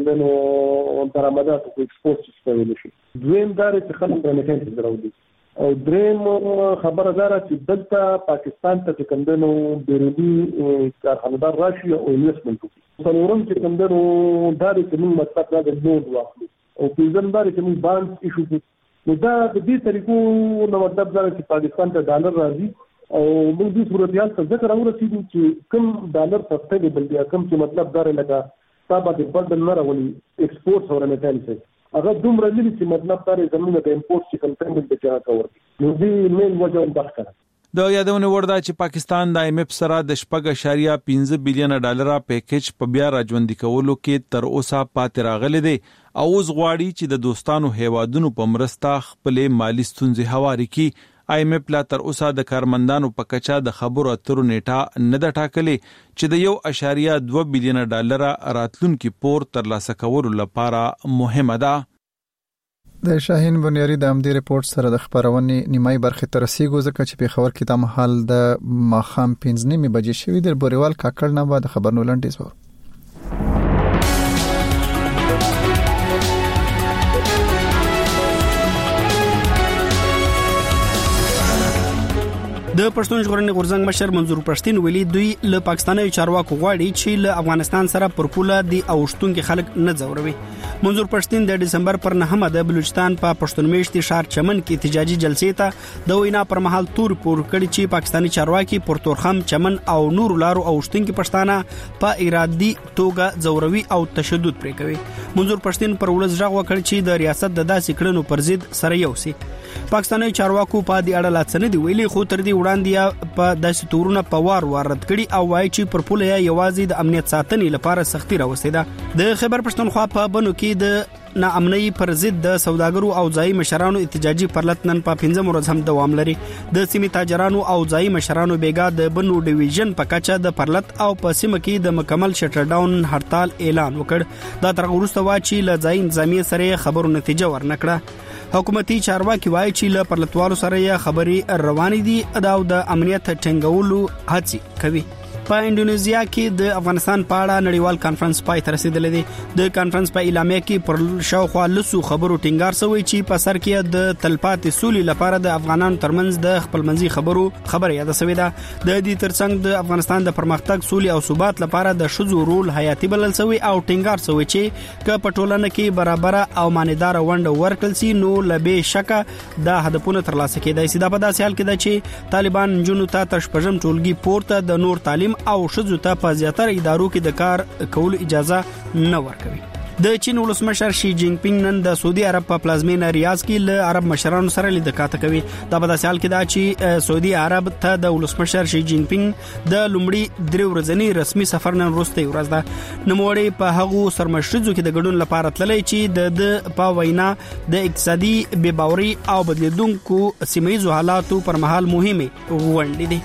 نو درآمدات او ایکسپورت څه شي. دویم دا چې خلک رمیټنس دراوړي او دریم خبره دار چې دلته پاکستان ته چې کوم نو بیرونی کارخانه‌دار راشي او انویسټمنت وکړي. څلورم چې کوم نو دا د موږ مطلب دا د لون واخلو او پنځم دا چې موږ بانک ایشو کړو. نو دا د دې طریقو نو مطلب دا چې پاکستان ته ډالر راځي او موږ دې صورتحال ته ذکر اورسېدو چې کوم ډالر سسته دی بل بیا کوم چې مطلب دا لکه تابع د بندل نه راولي ایکسپورټ او رمیټنس هغه دومره لري چې مطلب دا زموږ د امپورټ چې کوم پیمنټ ته ځای کوي. نو دې مین وجه هم بحث کړه. د یادونه ورده چې پاکستان د ایم ایف سره د شپږ اشاریه پنځه بلین ډالر پیکیج په بیا راځوندي کولو کې تر اوسه پاتې راغلی دی او اوس غواړي چې د دوستانو هیوادونو په مرسته خپل مالی ستونزې هواري کړي. ایم ایف لا تر اوسه د کارمندانو په کچا د خبرو اترو نیټه نه ده ټاکلې چې د یو اشاریه دوه بلین ډالر راتلونکي پور ترلاسه کولو لپاره مهمه ده. د شاهین بنیاری د امدی ریپورت سره د خبرونې نیمای برخه تر رسیدو ځکه چې په خبر کې د محل د ماخام پنځه نیمه بجې شوې د بوریوال کاکړ نه بعد خبرونو لنډیز وو. د پښتون ژغورنې غورځنګ مشر منظور پښتين ویلي دوی له پاکستاني چارواکو غواړي چې له افغانستان سره پر پوله دی اوشتونکو خلک نه ځوروي. منظور پښتين د دسمبر پر نهمه د بلوچستان په پښتون میشتي شهر چمن کې احتجاجي جلسې ته د وینا پر مهال تور پور کړی چې پاکستاني چارواکي پر تورخم چمن او نور لارو اوشتونکو پښتانه په ارادي توګه ځوروي او تشدد پرې کوي. منظور پښتين پر ولز ژغ وکړ چې د ریاست د داسې کړنو پر ضد سره یو سي. پاکستاني چارواکو په دې اړه لاڅنه دی ویلي خو تر دې وړاندې په داسې تورونه په وار وار رد کړي او وایي چې پر پوله یوازې د امنیت ساتنې لپاره سختي راوستي ده. د خیبر پښتونخوا په بنو کې د ناامنۍ پر ضد د سوداګرو او ځای مشرانو احتجاجي پرلط نن په پنځم ورځ هم دوام لري. د سیمې تاجرانو او ځای مشرانو بیګا د بنو ډیویژن په کچه د پرلط او په سیمه کې د مکمل شټر ډاون هړتال اعلان وکړ. دا تر وروسته وا چې ل ځای انتظامی سره خبرو نتیجه ورنکړه. حکومتي چارواکي وایي چې له پرلطوالو سره یې خبري روانې دي او د امنیت ټینګولو هڅې کوي. په انډونیزیا کې د افغانستان په اړه نړیوال کانفرنس پای ته رسیدلی دی. د کانفرنس په اعلامیه کې پر شاوخوا لسو خبرو ټینګار شوی چې په سر کې د تلپاتې سولې لپاره د افغانانو ترمنځ د خپلمنځي خبرو خبره یاد شوې ده. د دې ترڅنګ د افغانستان د پرمختګ سولې او ثبات لپاره د شذو رول حیاتي بلل شوی او ټینګار شوی چې که په ټولنه کې برابر او ماندار ونډه ورکړل شي نو لبه شکه د هدفونو ترلاسه کېدای شي. دا په داسې حال کې ده چې طالبان جنو ته تشپژم ټولګي پورته د نور تعلیم او شذو ته په زیاتره ادارو کې د کار کولو اجازه نه ورکوي. د چین ولسمشر شي جینګ پینګ نن د سعودي عرب په پلازمینه ریاض کې له عرب مشرانو سره لیدکاته کوي. دا په داسې حال کې ده چې سعودي عرب ته د ولسمشر شي جینګ پینګ د لومړي درې ورځنی رسمي سفر نن وروسته ورځ ده. نوموړی په هغو سرمشرزو کې د ګډون لپاره تللی چې د په وینا د اقتصادي بې باوري او بدلیدونکو سیمه‌یزو حالاتو پر مهال مهمه غونډې دي.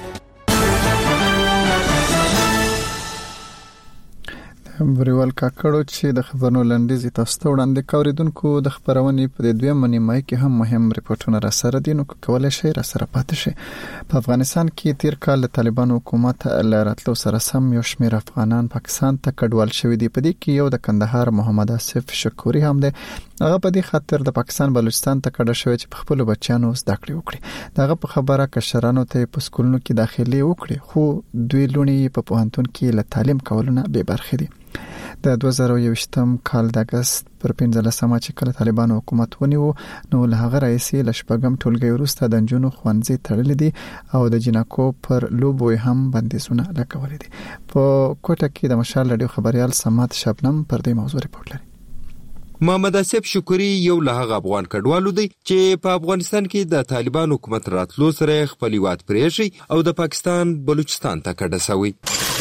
بریوال کاکړو چې د خبرونو لنډیز تاسو ته وړاندې کوریدونکو د خبرونې په دویم نیمه کې هم مهم ریپورتونه را سره دي نو کولای شي را سره پاتې شي. په افغانستان کې تیر کال د طالبانو حکومت لارتلو سره سم یو شمېر افغانان پاکستان ته کډوال شوي دي. په دې کې یو د کندهار محمد آصف شکوري هم دی. هغه په دې خاطر د پاکستان بلوچستان ته کډه شوی چې په خپل بچیانو زده کړې وکړي. دغه په خبره کشرانو ته په سکولونو کې داخلي وکړي خو دوی لونی په پوهنتون کې له تعلیم کولونه به برخه دي. د دوه زره یوویشتم کال د اگست پر پنځلسمه چې کله طالبانو حکومت ونیو نو له هغه رئیسي لشپږم ټولګي وروسته د جنونو خوانځي تړلې دي او د جنکو پر لوبو هم بندیزونه لګولې دي. په کوټه کې د مشال رادیو خبريال سمات شبنم پر دې موضوع ریپورت لري. محمد آصف شکوري یو له هغه افغان کډوالو دی چې په افغانستان کې د طالبان حکومت راتلو سره خپل هیواد پرېږي او د پاکستان بلوچستان ته کډه شوی.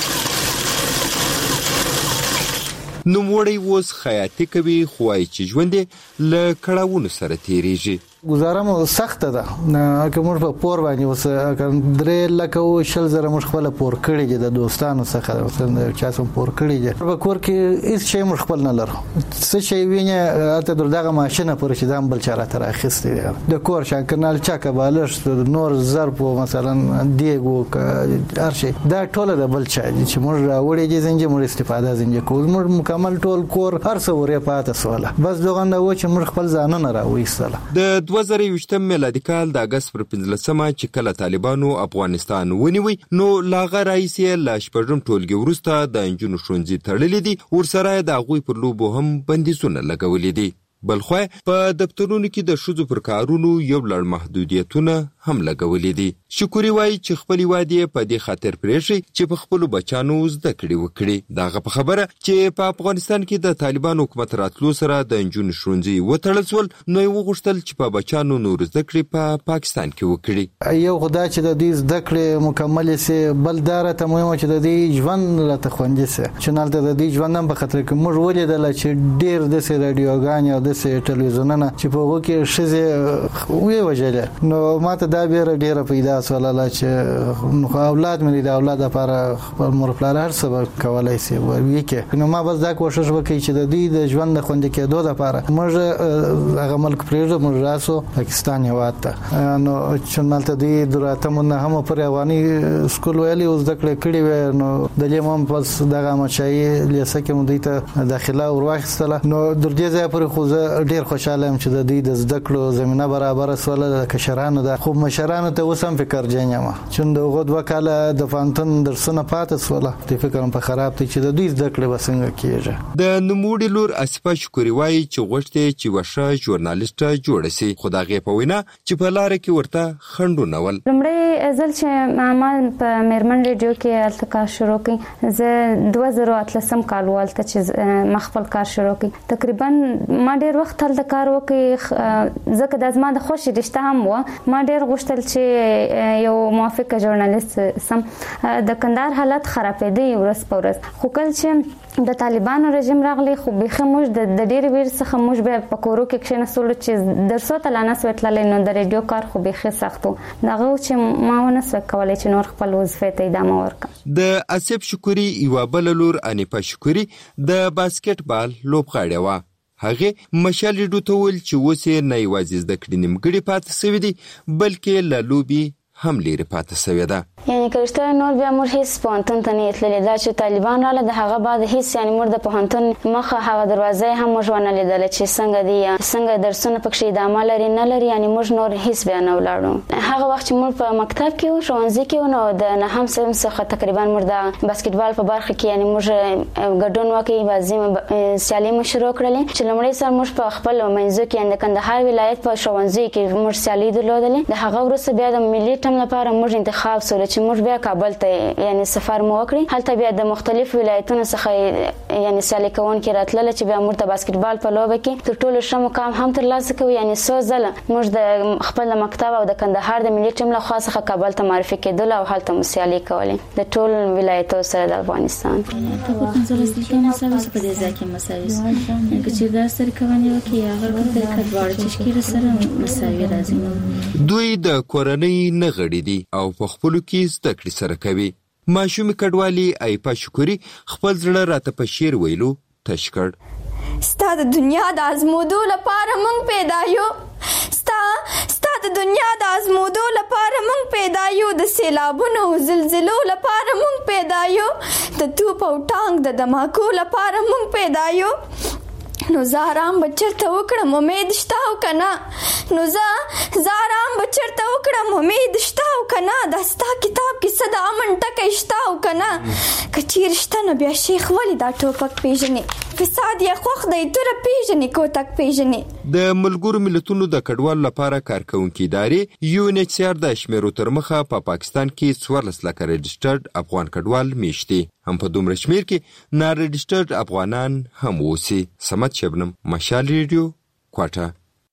نوموړی اوس خیاطي کوي خو وايي چې ژوند یې له کړاوونو سره تیریږي. گزاره مو سخت ده نه که موږ په پور باندې وس درې لکه او شل زره موږ خپل پور کړی دي د دوستانو څخه وسند چا سم پور کړی دي. په کور کې هیڅ شی موږ خپل نه لرو. څه شی ویني ته دغه ماشينه پر چې دام بل چاره تر اخیستې د کور شان کنال چاکه بالش نور ظرف مثلا دیګو هر شي دا ټوله د بل چا چې موږ راوړې دي زنجه موږ استفاده زنجه کوو موږ مکمل ټول کور هر څه ورې پاتې سواله بس دغه نه و چې موږ خپل ځان نه راوېستله. د دوه زره یوویشتم میلادي کال د اگست پر پنځلسمه چې کله طالبانو افغانستان ونیوي نو لاغه رئیس یې لا شپږم ټولګي وروسته د انجونو ښوونځي تړلې دي ورسره د هغوی پر لوبو هم بندیزونه لګولې دي. بلخو په دفترونو کې د شذو پر کارونو یو لړ محدودیتونه هم لګولې دي. شکوري وایي چې خپل وادي په دې خاطر پرېږي چې په خپل بچانو زده کړې وکړي. داغه په خبره چې په افغانستان کې د طالبان حکومت راتلو سره د انجونو شونځي وتړل شول، نو یې وغوښتل چې په بچانو نور زده کړې په پا پاکستان کې وکړي. یو خدای چې د دې زده کړې مکمل سي بل دار ته مهمه چې د دې ژوند راته خوندي سي، چې نالته د دې ژوند هم په خطر کې موږ ولیدل چې ډېر د سي رادیوګانې او د سي ټلویزیونونه چې په وګه کې شزه وی وجله، نو ماته دا بیره ډیره پیدا سواله چې نو اولاد مې د اولاد لپاره خپل مور پلار هر څه کولای شي وی کې، نو ما بس دا کوشش وکړ چې د دې د ژوند خوند کېدو لپاره موږ هغه ملک پرېږدو، موږ راسو پاکستان هیواد ته، نو چې مالته دې دراته مونږ هم پر افغاني سکول ویلي او زده کړې کړې و، نو د لیمم پس دغه مچای لیسه کې مونږ ته داخله ورواخستله، نو در دې ځای پر خو ډیر خوشاله یم چې د دې د زده کړو زمينه برابر سواله د کشرانو د خو مشرانو ته وسم فکر جنما چې د غوډ وکاله د فانتون درسونه پاتې سواله د فکرم په خراب دي چې د دوی زده کړې وسنګ کیږي. د نموړي لور اسپا شکوري وایي چې غوښته چې وشه ژورنالیست جوړ شي، خدای په وینا چې په لار کې ورته خندونه ول. لمړی ازل چې ما په میرمن ریډیو کې التکار شروع کړ، زه دوه زره اتلسم کال والته چې مخفل کار شروع کړ. تقریبا ما ډیر وخت تل د کار وکړ، ځکه د ازما د خوشی رشته هم و. ما ډیر غوښتل چې یو موافق ژورنالیست سم. د کندهار حالت خرابېدی ورځ په ورځ، خو کله چې د طالبانو رژیم راغلی خو به موږ د ډیر ویر څخه موږ به په کورو کې کښیناستل چې درسو ته لانه سوتللې، نو د ریډیو کار خو به سختو دغه چې ما ونه سو کولای چې نور خپل وظیفه ته ادامه ورکړم. د اسب شکوري یو بل لور انیپا شکوري د باسکټ بال لوبغاړې و. هغه مشال ډوته ول چې وسه نه یوازې زده کړې نیمګړي پاتې سوي دي، بلکې له لوبي هم لري پاتې سوي ده. یعنی کړهته نور بیا موږ هیڅ پوهنتون ته نه تللی، دا چې طالبان رااله د هغه بعد هیڅ یعنی موږ د پوهنتون مخه هغه دروازه هم موږ ونه لیدل چې څنګه دی څنګه درسونه پکې ادامه لري نه لري، یعنی موږ نور هیڅ بیا نه ولاړو. هغه وخت چې موږ په مکتب کې او ښوونځي کې نو د نه هم څخه تقریبا موږ د باسکټبال په برخه کې یعنی موږ ګډون وکړي، بازي سیالي مو شروع کړلې چې لمړی سره موږ په خپل منځو کې د کندهار ولایت په ښوونځي کې موږ سیالي درلودلې. د هغه وروسته بیا د ملي ټیم لپاره موږ انتخاب سول چې موږ بیا کابل ته یعنی سفر مو وکړي، هلته بیا د مختلف ولایتونو څخه یعنی سیالي کوونکي راتلل چې بیا موږ د باسکټبال په لوبه کې تر ټولو ښه مقام هم ترلاسه کوو. یعنی څو ځله موږ د خپل مکتب او د کندهار د ملي ټیم له خوا څخه کابل ته معرفي کېدل او هلته مو سیالي کولې د ټول ولایتونو سره د افغانستان. په پنځلس کې مساوي په دې ځای کې مساوي چې دا سره کوي وکي هغه په کډوړ تشکیل سره مساوي راځي. دوی د کورنۍ نه غړي دي او په خپل کې زده کړې سره کوي. ماشومې کډوالي ایپا شکوري خپل زړه راته په شعر ویلو تش کړ. ستا د دنیا د ازمودو لپاره مونږ پیدا یو، ستا ستا د دنیا د ازمودو لپاره مونږ پیدا یو، د سیلابونو او زلزلو لپاره مونږ پیدا یو، د توپ او ټانک د دماکو لپاره مونږ پیدا یو. نو زارام بچرته وکړم امید شته او کنه، نو زه زارام بچرته وکړم امید شته او کنه، دا ستا کتاب کې څه د امن ټکی شته او کنه، که چیر شته نو بیا شیخ ولې دا ټوپک پیژنې، فساد یې خوښ دی توره پیژنې کوتک پیژنې. د ملګرو ملتونو د کډوالو لپاره کارکوونکي ادارې یو ان ایچ سی آر د شمیرو تر مخه په پا پاکستان کې څوارلس لکه رجسټرډ افغان کډوال میشتي، هم په دومره شمیر کې نا رجسټرډ افغانان هم اوسي. سمت شبنم، مشال ریډیو، کوټه.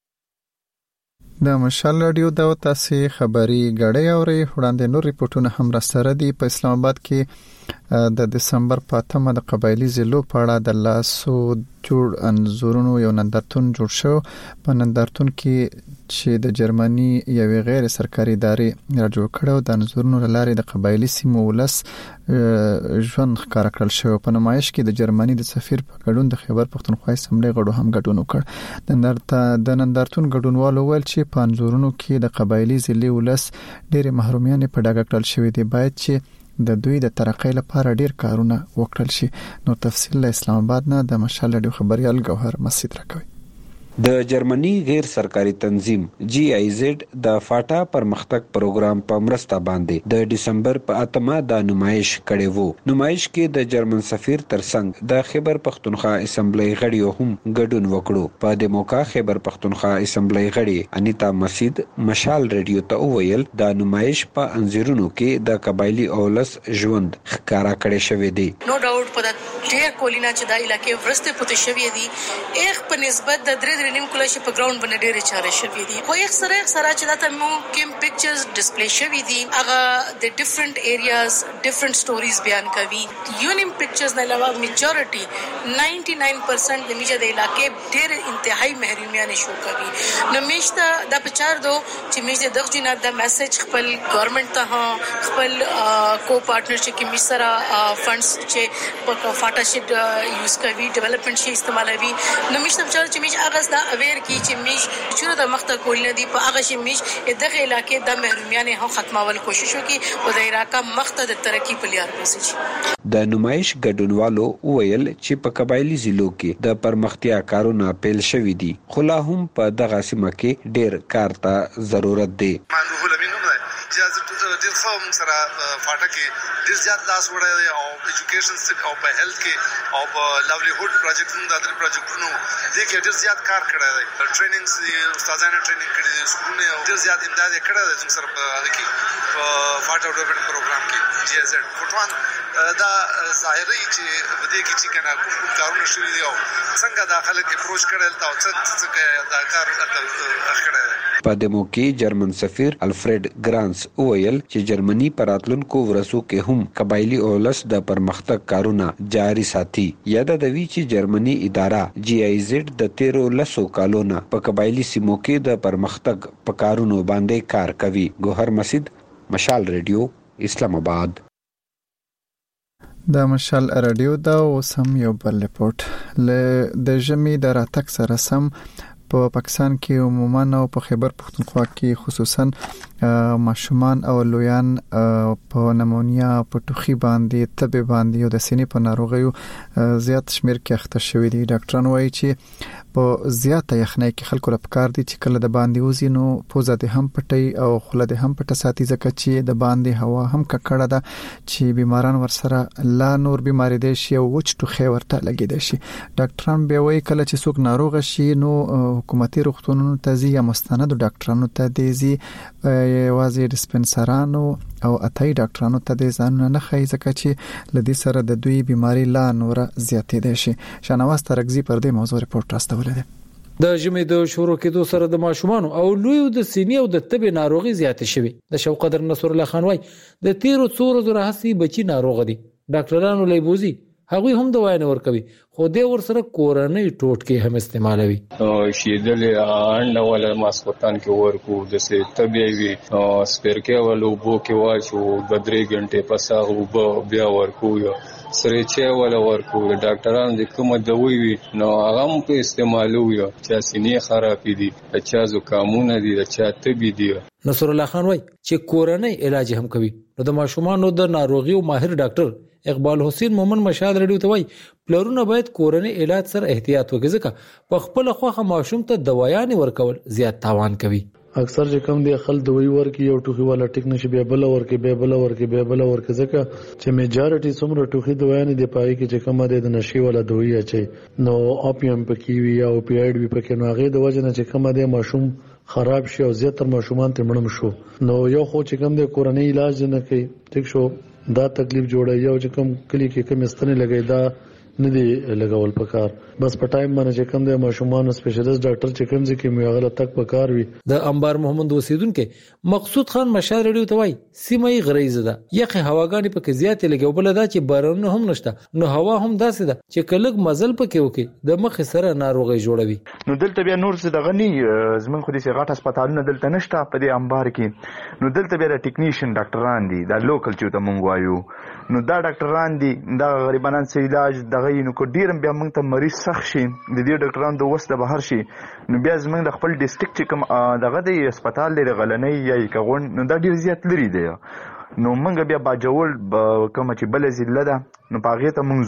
د مشال رادیو د تاسو خبري غړې اوري وړاندې نور ریپورتونه هم را سره دي. په اسلام آباد کې د دسمبر په اتمه د قبایلی ضلعو په اړه د لاسو جوړ انزورونو یو نندارتون جوړ شو. په نندارتون کې چې د جرمني یو غیر سرکاري ادارې را جوړ کړو د انزورونو لارې د قبایلی سیمو ولس ژوند ښکار کړل شو. په نمایش کې د جرمني د سفیر په ګډون د خیبر پښتونخوا اسمبلی غړو هم ګډون وکړ. د نندارتون ګډونوالو ویل چې په انزورونو کې د قبایلی ضلع ولس ډېر محرومیان په ډاګه کړل شوی دی، باید چې د دوی د ترقۍ لپاره ډیر کارونه وکړل شي. نو تفصیل له اسلام آباد نه د مشال رادیو خبريال ګوهر مسعود راکوي. د جرمني غیر سرکاري تنظیم جی آی زد د فاټا پرمختګ پروګرام په مرسته باندې د دسمبر په اتمه د نمایش کړي وو. نمایش کې د جرمن سفیر ترڅنګ د خیبر پختونخوا اسمبلی غړي هم ګډون وکړو. په دې موقع خیبر پختونخوا اسمبلی غړي انیتا مسید مشال رادیو ته وویل د نمایش په انځورونو کې د قبایلی اولس ژوند ښکارا کړي شوی دی. نو ډاوټ په ډیر کولینا چې د علاقې ورسته پته شوی دی اخ په نسبت د درې نیم کله چې په ګراوند باندې ډېر چاره شوی دي. خو یو سره سره چې دا ته مو کیم پکچرز ډسپلی شوی دي هغه د ډیفرنٹ ایریاز ډیفرنٹ سټوریز بیان کوي. یونیم پکچرز نه علاوه میجورټي نائنٹی نائن پرسنٹ د میجه د علاقې ډېر انتهایی محرومیان شو کوي. نو میشته د پچار دو چې میجه د دغه د میسج خپل ګورنمنت ته خپل کو پارټنرشپ کې میسره فندز چې په فاټا شید یوز کوي ډیولپمنٹ شي استعمالوي. نو میشته پچار چې میجه هغه دا اویر کی چې میش چوره د مخته کول نه دی په هغه شي میش دغه علاقې د محرومیان هم ختمول کوشش وکي او د عراق مخته د ترقی په لار پوسي. د نمایش ګډونوالو ویل چې په قبایلی ضلعو کې د پرمختیا کارونه پیل شوي دي خو لا هم په دغه سیمه کې ډیر کار ته ضرورت دی. ډیر فهم سره فاټا کې ډیر زیات لاس وړي او ایجوکیشن او په هیلث کې او په لایولیهود پروجیکټونو د ادري پروجیکټونو دې کې ډیر زیات کار کړی دی. ټریننګز استادانو ټریننګ کړی دي سکولونه او ډیر زیات امداد کړی دی چې سره په هغه کې فاټا ډیولپمنٹ پروګرام کې جی ایس زد فوټوان دا ظاهري چې بده کې چې کنه کوم کارونه شوي دي او څنګه داخله کې اپروچ کړل تا او څنګه دا کار کړی دی. په دمو کې جرمن سفیر الفرید ګرانس وویل چې جرمني په راتلونکو ورځو کې هم قبایلی اولس د پرمختګ کارونه جاري ساتي. یاد د وی چې جرمني اداره جی آی زد د تیرو لسو کالونو په قبایلی سیمو کې د پرمختګ په کارونو باندې کار کوي. ګوهر مسید مشال رادیو اسلام آباد. د مشال رادیو دا اوسم یو بل رپورټ ل د جمی د راتک سره سم په پاکستان کې عموما او په خیبر پختونخوا کې خصوصا ماشومان او لویان په نمونیا په ټوخي باندې تبه باندې او د سینې په ناروغیو زیات شمیر کې اخته شوی دي. ډاکټران وایي چې په زیاته یخنۍ کې خلکو لپاره دي چې کله د باندې وزي نو پوزه د هم پټي او خوله د هم پټه ساتي ځکه چې د باندې هوا هم ککړه ده چې بیماران ورسره لا نور بیماری دي شي او وچ ټوخي ورته لګیدي شي. ډاکټران به وایي کله چې څوک ناروغ شي نو حکومتي روغتونونو ته ځي یا مستند ډاکټرانو ته دي ځي یوازې ډسپنسرانو او اتای ډاکټرانو ته د ځانونه نه خای ځکه چې لدی سره د دوی بیماری لا نور زیاتې دي شي. شنواز ترغزي پر دې موضوع رپورت راستولې ده. د جمعې د شروع کېدو سره د ماشومان او لوی د سینې او د تبې ناروغي زیاتې شوي. د شوقدر نصر الله خان وای د تیرو څو ورځې راهسي بچي ناروغ دي. ډاکټرانو لیبوزي هغوی هم دوايي نه ورکوي خو دې ورسره کورنۍ ټوټکې هم استعمالوي. شیدلې ان ولا ماسکوتان کې ورکو د سه طبيعي وي سپیرکې ولو بو کې واچو د درې غنټې پس هغه بیا ورکو سره چې ولا ورکو ډاکټران د کوم دوی وي نو هغه هم په استعمالو یو چې سینې خراب دي چې زکامونه دي چې تبي دي. نصر الله خان وای چې کورنۍ علاج هم کوي. نو د ماشومانو د ناروغي او ماهر ډاکټر اقبال حسین مومن مشال رډیو ته وای پلرونه باید کورنۍ علاج سره احتیاط وکړي ځکه په خپل خوخه ماشوم ته دوايان ورکول زیات تاوان کوي. اکثر چې کم دی خل دوی ورکی یو ټوخي والا ټیک نشي بیا بل ورکی بیا بل ورکی بیا بل ورکی ځکه چې میجارټي څومره ټوخي دوايان دی پای کې چې کم دی د نشي والا دوی اچي نو اوپیم پکې وی او پیاډ وی پکې نو هغه د وجه نه چې کم دی ماشوم خراب شي او زیاتره ماشومان ته مړم شو نو یو خو چې کم دی کورنۍ علاج نه کوي ټیک شو دا تکلیف جوړه یو چې کم کلی کې کم استنه لګي دا نه دی لګول پکار بس په ټایم باندې چې کم د ماشومان سپیشلیست ډاکټر چې کوم ځکه میغله تک پکار وي. د انبار محمد اوسیدونکو مقصود خان مشال رډیو ته وای سیمه غریزه ده یخه هواګانی پکې زیاتې لګي بل دا چې بارونه هم نشته نو هوا هم داسې ده چې کلک مزل پکې وکي د مخ سره ناروغي جوړوي. نو دلته بیا نور څه دغه نه زمون خو دې غټ هسپتالونه دلته نشته په دې انبار کې نو دلته بیا د ټیکنیشن ډاکټران دي دا لوکل چې ته مونږ وایو نو دا ډاکټران دي دا غریبانان سي علاج دغه نو کو ډیرم بیا موږ ته مریض سخت شي د دې ډاکټرانو د وسته بهر شي نو بیا زموږ د خپل ډیسټریکټ چې کوم دغه د هسپتال لري غلنۍ یا کغون نو دا ډیر زیات لري دی نو موږ بیا باجول کوم چې بل ضلع ده نو پاغه ته موږ زو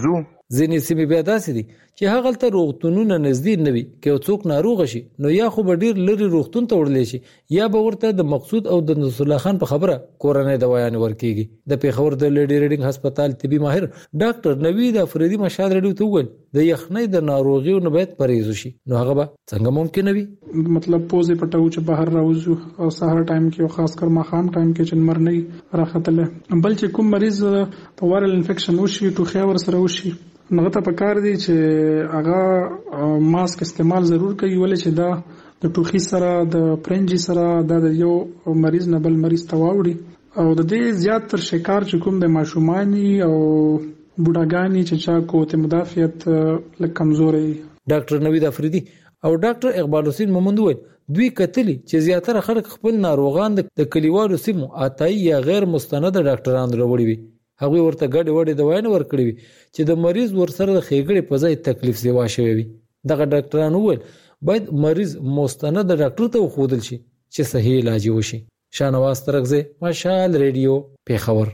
ځینې سیمې بیا داسې دي چې هغه ته روغتونونه نږدې نه وي کې څوک ناروغ شي نو یا خو به ډیر لري روغتون ته وړل شي یا به ورته د مقصود او د نصر الله خان په خبره کورنۍ دوايان ورکیږي د پیښور د لیډي ریډینګ هسپتال طبي ماهر ډاکټر نوید افریدي مشال رډیو ته وویل د یخنۍ د ناروغیو نه باید پرهیز وشي نو هغه به څنګه ممکن وي مطلب پوزې پټو چې بهر راوځو او سحر ټایم کې او خاص کر ماخام ټایم کې چې نمر نه راختله بل چې کوم مریض په وایرل انفیکشن وشي ټوخی ور سره وشي نغه ته پکار دي چې هغه ماسک استعمال ضرور کوي ولې چې دا د ټوخي سره د پرنجي سره د یو مریض نه بل مریض ته واوړي او د دې زیات تر شکار چې کوم د ماشومانی او بوډاګانی چې چا قوت مدافعت لږ کمزوري ډاکټر نوید افریدي او ډاکټر اقبال حسین محمد وویل دوی کتلی چې زیاتره خلک خپل ناروغان د کلیوالو سیمو آتای یا غیر مستند ډاکټرانو وروړي وي هغه ورته ګډ وډ دوايان ورکړي وي چې د مریض ورسره د خېګړې په ځای تکلیف سیوا شوی وي دغه ډاکټرانو وویل باید مریض مستند ډاکټر ته وښودل شي چې صحیح علاج وشي شانواز ترغزه مشال ریډیو پیښور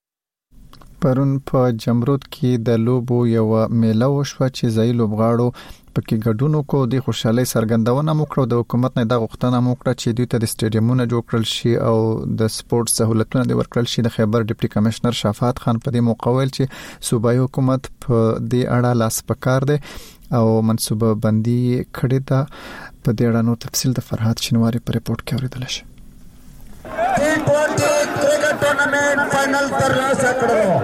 پرون په جمرود کې د لوبو یو میله وشوه چې ځای لوبغاړو پکې ګډون وکړو د خوشحالي سرګندونه وکړو د حکومت نه د غوښتنه وکړه چې دوی ته د سټیډیومونو جوړ کړل شي او د سپورت سہولتونه د ورکړل شي د خیبر ډیپټي کمشنر شفاعت خان په دې موقع ویل چې صوبایي حکومت په دې اړه لاس پکار دی او منصوبه بندي کړې ده په دې اړه نو تفصیل د فرحات شینواری په ریپورت کې اوریدل شي T twenty cricket tournament final ترلاسه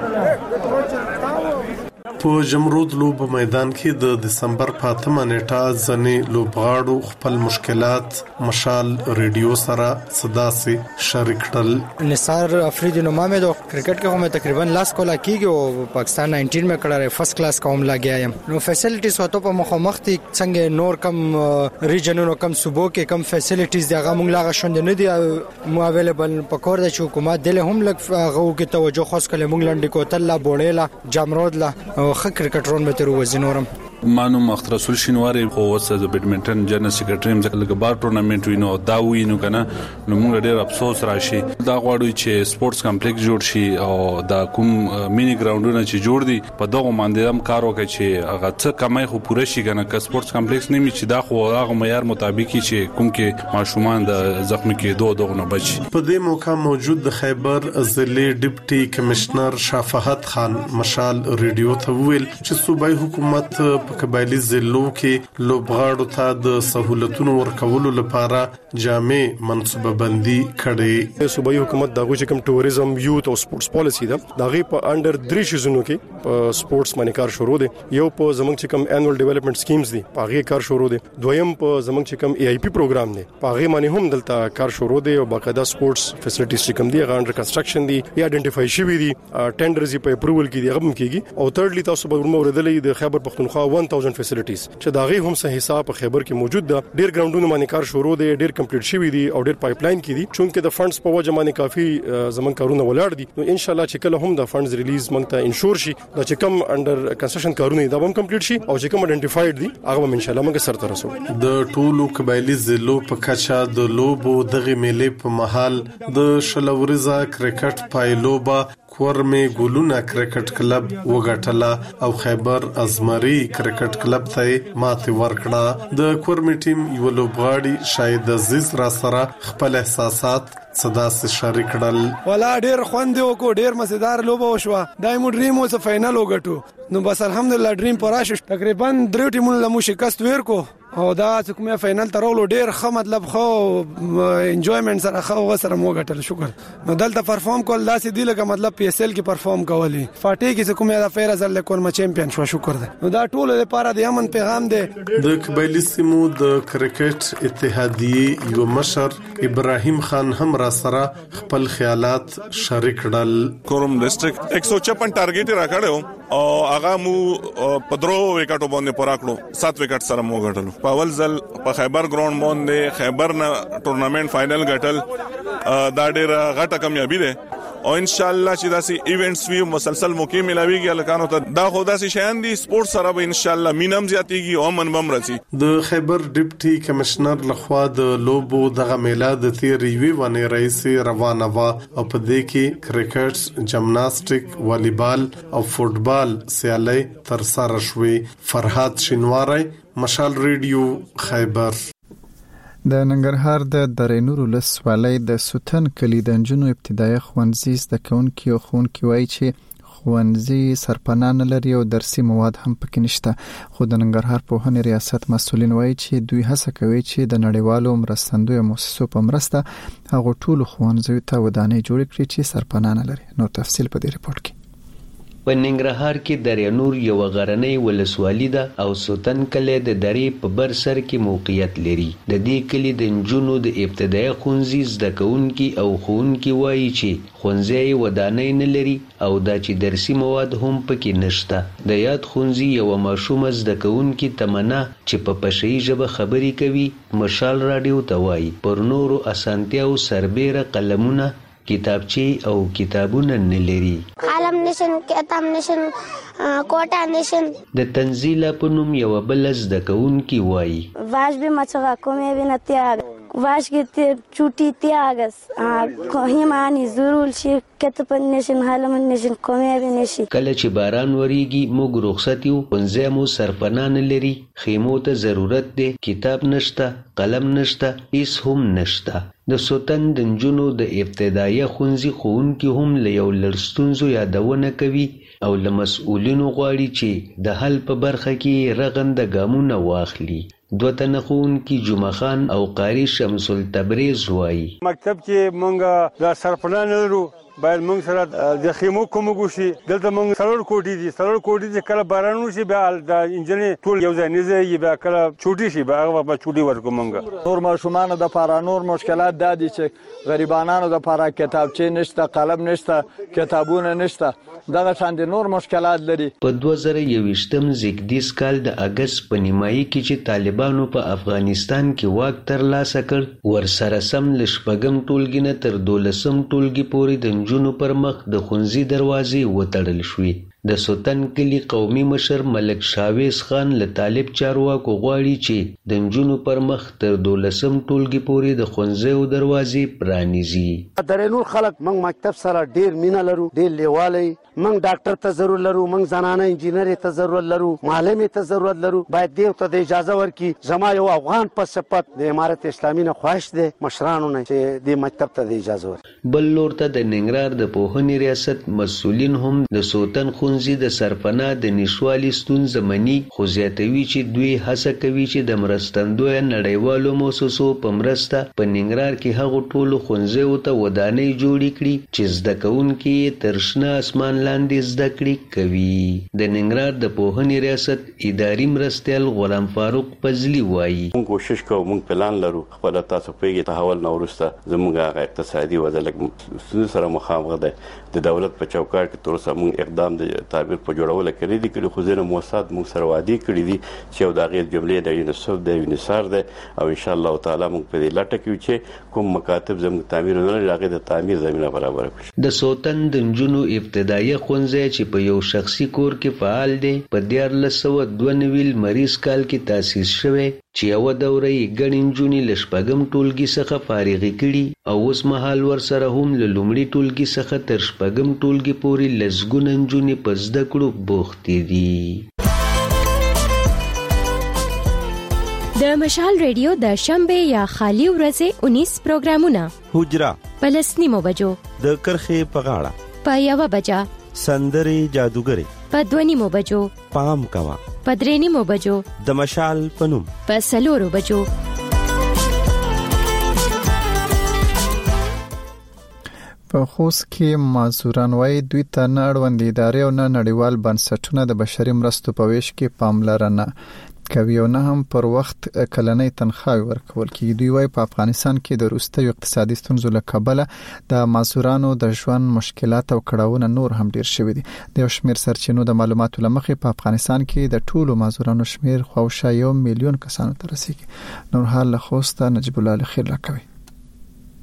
کړو په جمرود لوب میدان کې د دسمبر په اتمه نیټه ځنې لوبغاړو خپل مشکلات مشال ریډیو سره صدا سي شریک کړل نثار افریدی نو مامه د کرکټ کې هم تقریبا لاس کولا کیږي او پاکستان उन्नीस में کړه فرست کلاس کوم لاګیا یم نو فیسیلیټیز هوته په مخ مختي څنګه نور کم ریجنونو کم صوبو کې کم فیسیلیټیز دغه مونږ لاغه شوند نه دي مو اویلیبل پکور د حکومت دله هم لګ غو کې توجه خاص کړي مونږ لنډ کوتل لا بوړېلا جمرود لا خ کرکټرون به تر وزینورم مانو مخ رسول شینواری خو وسه د بیډمنټن جنرال سیکریټری هم ځکه بار ټورنمنت وینو دا وینو کنه نو موږ ډېر افسوس راشي دا غواړو چې سپورتس کمپلیکس جوړ شي او دا کوم مینی ګراوندونه چې جوړ دي په دغه باندې هم کار وکړي چې هغه څه کمای خو پوره شي کنه که سپورتس کمپلیکس نه می چې دا خو هغه معیار مطابق چې کوم کې ماشومان د زخمی کېدو دغه نه بچي په دې موقع موجود د خیبر ضلع ډیپټي کمشنر شفاعت خان مشال ریډیو ته ویل چې صوبایي حکومت په قبایلی ضلعو کې لوبغاړو ته د سہولتونو ورکولو لپاره جامع منصوبه بندي کړي صوبایي حکومت دغه چې کوم ټوریزم یوت او سپورتس پالیسی ده دغه په انډر درې شیزونو کې په سپورتس باندې کار شروع دي یو په زمنګ چې کوم انوال ډیولپمنٹ سکیمز دي پاغه کار شروع دي دویم په زمنګ چې کوم ای آی پی پروګرام دي پاغه باندې هم دلته کار شروع دي او باقاعده سپورتس فیسیلیټیز چې کوم دي هغه انډر کنسټرکشن دي یا آئیډنټیفای شوی دي ټندرز په اپروول کې دي هغه کېږي او تھرډلی تاسو به ورموردلې د خیبر پختونخوا هزار فیسیلیټیز چې داغه هم سه حساب په خیبر کې موجود ده ډیر ګراوندونو باندې کار شروع دي ډیر کمپلیټ شوی دي او ډیر پایپلاین کې دي چونکه د فندز په وجه باندې کافي زمون کارونه ولاړ دي نو ان شاء الله چې کله هم د فندز ریلیز مونږ ته انشور شي دا چې کم انډر کنسټرکشن کارونه دا هم کمپلیټ شي او چې کوم آئیډنټیفایډ دي هغه هم ان شاء الله موږ سره رسو د ټولو قبایلی ضلعو په کچا د لوبو دغه میلې په محل د شلوريزه کرکټ پایلوبا کورمه ګولونه کرکټ کلب وګټله او خیبر ازمري کرکټ کلب ته ماته ورکړه د کورمه ټیم یو لوبغاړي شاهد عزیز را سره خپل احساسات صدا سره شریک کړل ولا ډیر خوند وکړو ډیر مزیدار لوبه وشوه دایمو ډریم اوس فائنل وګټو نو بس الحمدلله ډریم پراش تقریبا درې ټیمونو له مو شکست ورکو او دا چې کومه فائنل ترولو ډیر ښه مطلب خو انجوایمنت سره خو سره مو غټل شکر نو دلته پرفارم کول داسې دی لکه مطلب پی اس ال کې پرفارم کولی فاټي کې کومه دا فیر ازل کول ما چمپیون شو شکر ده نو دا ټول لپاره د امن پیغام دی د قبایلی سیمو د کرکټ اتحادیه یو مشر ابراهیم خان هم را سره خپل خیالات شریک کړل کوروم ډیسټریکټ ایک سو پچپن ټارګټ راکړو او هغه مو پدرو وکټو باندې پورا کړو سات وکټ سره مو غټلو په اول ځل په خیبر ګراوند باندې خیبر نه ټورنمنت فائنل غټل دا ډېر غټه کامیابی ده او ان شاء الله چې داسې ایونټس وی مسلسل موقع ملاويږي الکانو ته دا خو داسې شیان دي سپورت سره به ان شاء الله مینم زیاتیږي او من بم راځي. د خیبر ډیپټي کمشنر لخوا د لوبو دغه میله د تیریوي ونې رئیس روانه وا او په دې کې کرکټ، جمناستیک، والیبال او فوتبال سیالي تر سره شوې. فرحات شینواری، مشال ریډیو، خیبر. د ننګرهار د درینور ولسوالۍ د سوتن کلی د نجونو ابتدایي ښوونځي زده کوونکي او ښوونکي وایي چې ښوونځي سرپناه نه لري او درسي مواد هم پکې نشته. خو د ننګرهار پوهنې ریاست مسؤلین وایي چې دوی هڅه کوي چې د نړیوالو مرستندویو مؤسسو په مرسته هغه ټول ښوونځیو ته ودانۍ جوړ کړي چې سرپناه نه لري. نور تفصیل په دې ریپورت کې. په ننګرهار کې درینور یو غرنۍ ولسوالي ده او سوتن کلی د درې په بر سر کې موقعیت لري. د دې کلي د نجونو د ابتدایي ښوونځي زده کوونکي او ښوونکي وایي چې ښوونځی ودانۍ نه لري او دا چې درسي مواد هم پکې نشته. د یاد ښوونځي یوه ماشومه زده کوونکي تمنا چې په پشهي ژبه خبرې کوي مشال راډیو ته وایي پر نورو اسانتیاو سربیره قلمونه، کتابچې او کتابونه نه لري. قلم نشن، کتاب نشن، کوټه نشن. د تنزیله په نوم یوه بله زده کوونکي وایي واش به مچغه کومې به نه تیاګ واش کې چوټي تیاګس کوهیمانی ضرور شي کتاب نشن، حلم نشن، کومې به نشي. کله چې باران وریږي موږ رخصت یو، ښوونځی مو سرپناه نه لري، خیمو ته ضرورت دی، کتاب نشته، قلم نشته، هیڅ هم نشته. د سوتن د نجونو د ابتدایي ښوونځي ښوونکي هم له یو لړ ستونزو یادونه کوي او له مسؤلینو غواړي چې د حل په برخه کې رغنده ګامونه واخلي. دوه تنه ښوونکي جمعه خان او قاري شمس التبریز وایي مکتب کې مونږ د سرپناه نه لرو، باید مونږ سره د خیمو کوم وګوشي. دلته مونږ سرور کوټي دي، سرور کوټي دي کله باران وشي بیا د انجنې ټول یو ځای نه ځي، بیا کله چوټي شي بیا هغه په چوټي ورکو. مونږ نور ماشومان د پاره نور مشکلات دادي چې غریبانو د پاره کتابچې نشته، قلم نشته، کتابونه نشته، دغه شان د نور مشکلات لري. په دوه زره یوویشتم زیږدیز کال د اګست په نیمایي کې چې طالبانو په افغانستان کې واک ترلاسه کړ ورسره سم له شپږم ټولګي نه تر دولسم ټولګي پورې د نجونو پر مخ د ښوونځي دروازې وتړل شوې. د سوتن کلي قومي مشر ملک شاویز خان له طالب چارواکو غواړي چې د نجونو پر مخ تر دولسم ټولګي پورې د ښوونځیو دروازې پرانیزي. درینور خلک موږ مکتب سره ډیر مینه لرو، ډیر لیوالی، موږ ډاکټر ته ضرورت لرو، موږ زنانه انجینر ته ضرورت لرو، معلم ته ضرورت لرو. باید دیو ته د اجازه ورکړي. زما یو افغان په صفت د امارت اسلامي نه خواهش دی مشرانو نه چې د مکتب ته د اجازه ورکړي. بل لور ته د ننګرهار د پوهنې ریاست مسؤلین هم د سوتن ښوونځي د سرپناه د نشوالي ستونزه مني، خو زیاتوي چې دوی هڅه کوي چې د مرستندویه نړیوالو مؤسسو په مرسته په ننګرهار کې هغو ټولو ښوونځیو ته ودانۍ جوړې کړي چې زده کوونکي یې تر شنه اسمان لاندې زده کړې کوي. د ننګرهار د پوهنې ریاست اداري مرستیال غلام فاروق فضلي وایي موږ کوشش کوو، موږ پلان لرو. خپل تاسو پیږي تحول نه ورسته زموږ هغه اقتصادي وضع لږ ستونزې سره مخامخ ده. د دولت په چوکاټ کې تر اوسه موږ اقدام د تعبیر په جوړولو کې لري کړي، خو ځینې مؤسسات موږ سره وعده کړي دي چې یو د هغې جملې د یونیسف د یونیسار دی او انشاءالله تعالی موږ په دې لټه کې یو چې کوم مکاتب زموږ تعمیر نه لري هغې د تعمیر زمینه برابره کړي. د سوتن د نجونو ابتدایي ښوونځی چې په یو شخصي کور کې فعال دی په دیارلس سوه دوه نوي لمریز کال کې تاسیس شوی چې یوه دوره یې ګڼې نجونې له شپږم ټولګي څخه فارغې کړي او اوس مهال ورسره هم له لومړي ټولګي څخه تر شپږم ټولګي پورې لسګونه نجونې په زده کړو بوختې دي. د مشال ریډیو د شنبه یا خالی ورځې اونیس پروګرامونه حجره په لس نیمو بجو، د کرخې په غاړه په یوه بجه، سندرې جادوګرې په دوه نیمو بجو، پام کوه په درې نیمو بجو، د مشال په نوم په څلورو بجو. په خوست کې معذوران وایي دوی ته نه اړوند ادارې او نه نړیوال بنسټونه د بشري مرستو په ویش کې پاملرنه کوي او نه هم پر وخت کلنۍ تنخواهي ورکول کیږي. دوی وایي په افغانستان کې د وروستیو اقتصادي ستونزو له کبله د معذورانو د ژوند مشکلات او کړاوونه نور هم ډیر شوي دي. د یو شمېر سرچینو د معلوماتو له مخې په افغانستان کې د ټولو معذورانو شمېر خواوشا یو میلیون کسانو ته رسیږي. نور حال له خوسته نجیب الله خیر راکوي.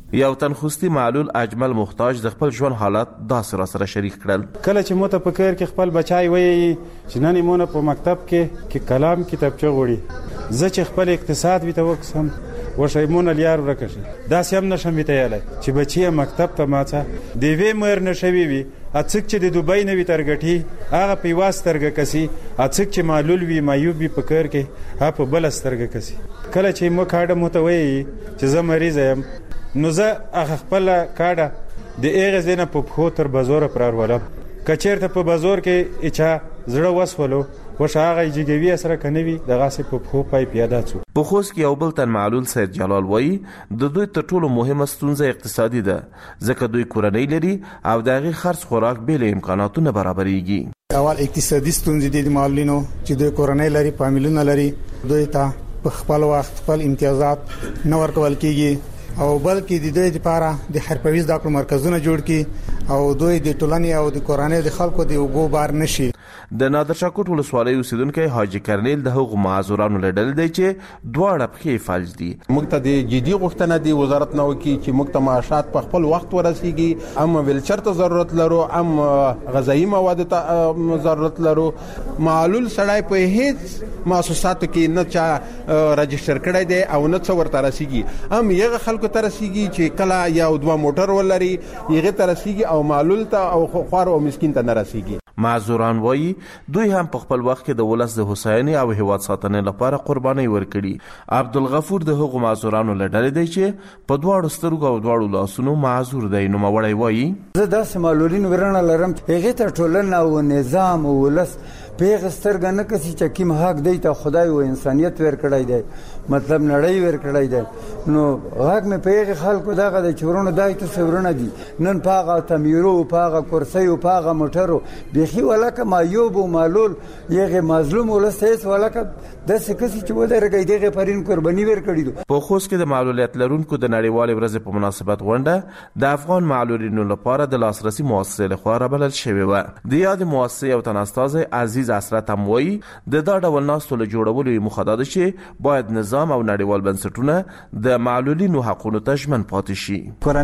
یو تنخوستي معلول اجمل محتاج د خپل ژوند حالات داسې را سره شریک کړل. کله چې موته په کار کې خپل بچای وایي چې نن مونږ په مکتب کې کې کلام کتابچه غوړي زه چې خپل اقتصاد وي ته وکسم وشیمون لیار ورکشي دا سم نشم ویتایله چې بچي مکتب ته ماته دی وی مر نشوي وي اڅک چې د دوبۍ نوي ترګټي هغه په واسترګه کسي اڅک چې معلول وي مایوب وي په کار کې ها په بل سترګه کسي. کله چې مو کاډه متوي چې زه مریض یم نو زه هغه خپل کاډه د ایغه زینه په خو تر بازار پر ورولم کچیرته په بازار کې اچا زړه وسولو وشاغه جګوي سره کنوي دغه سه په خو پای پیاده څو. په خوست کې یو بل تن معلول سید جلال وایي د دوی تر ټولو مهمه ستونزه اقتصادي ده ځکه دوی کورنۍ لري او دغه خرڅ خوراک بیل امکاناتو نه برابرېږي. اول اقتصادي ستونزې دي معلولینو چې دوی کورنۍ لري فامیلونه لري دوی ته په خپل وخت خپل امتیازات نه ورکول کیږي او بلکې د دوی لپاره د حرفوي زده کړو مرکزونه جوړ کړي او دوی د ټولنې او د کورنۍ د خلکو د وګو بار نشي. د نادر شاه کوټ ولسوالۍ اوسیدونکو حاجی کرنیل د هغو معذورانو لړل دی چې دواړه پخې فلج دي. موږ ته د جدي غوښتنه دی وزارت نو کې چې موږ ته معاشات په خپل وخت ورسیږي ام ویلچر ته ضرورت لرو ام غذایی مواد ته ضرورت لرو. معلول سړی په هیڅ مؤسساتو کې نه چا رجستر کړی دی او نه څو ورته رسیږي ام یغه خلکو ته رسیږي چې کله یا دوه موټر ولري یغه ته رسیږي او معلول ته او خوار او مسکین ته نه رسیږي. معذوران وایي دوی هم په خپل وخت کې د ولس د هوساینې او هیواد ساتنې لپاره قرباني ورکړي. عبدالغفور د هغو معذورانو لړل دی چې په دواړو سترګو او دواړو لاسونو معذور دی. نو مړی وایي زه داسې معلولین ورنه لرم هغه ته ټولنه او نظام او ولس پیغه سترګه نه کسي چې کوم حق دی ته خدای او انسانيت ور کړی دی مطلب نړۍ ور کړی دی نو هغه مې پیغه خلکو دغه د چورونو دای ته سورونه دي نن پاغه تمیرو پاغه کرسي او پاغه موټرو بيخي ولکه مایوب او معلول یغه مظلوم ولستیس ولکه د سکسي چې ودرګي دغه پرین قرباني ور کړی دي. په خوست کې د معلولیت لرونکو د نړیوال ورځ په مناسبت غونډه د افغان معلولینو لپاره د لاسرسي مؤسسې لخوا رابلل شوې و. د یاد مؤسسې او تناستاز عزیز اسرت هم وایي د دا ډول ناستو له جوړولو یې موخه ده چې باید نظام او نړیوال بنسټونه د معلولینو حقونو ته ژمن پاتې شي.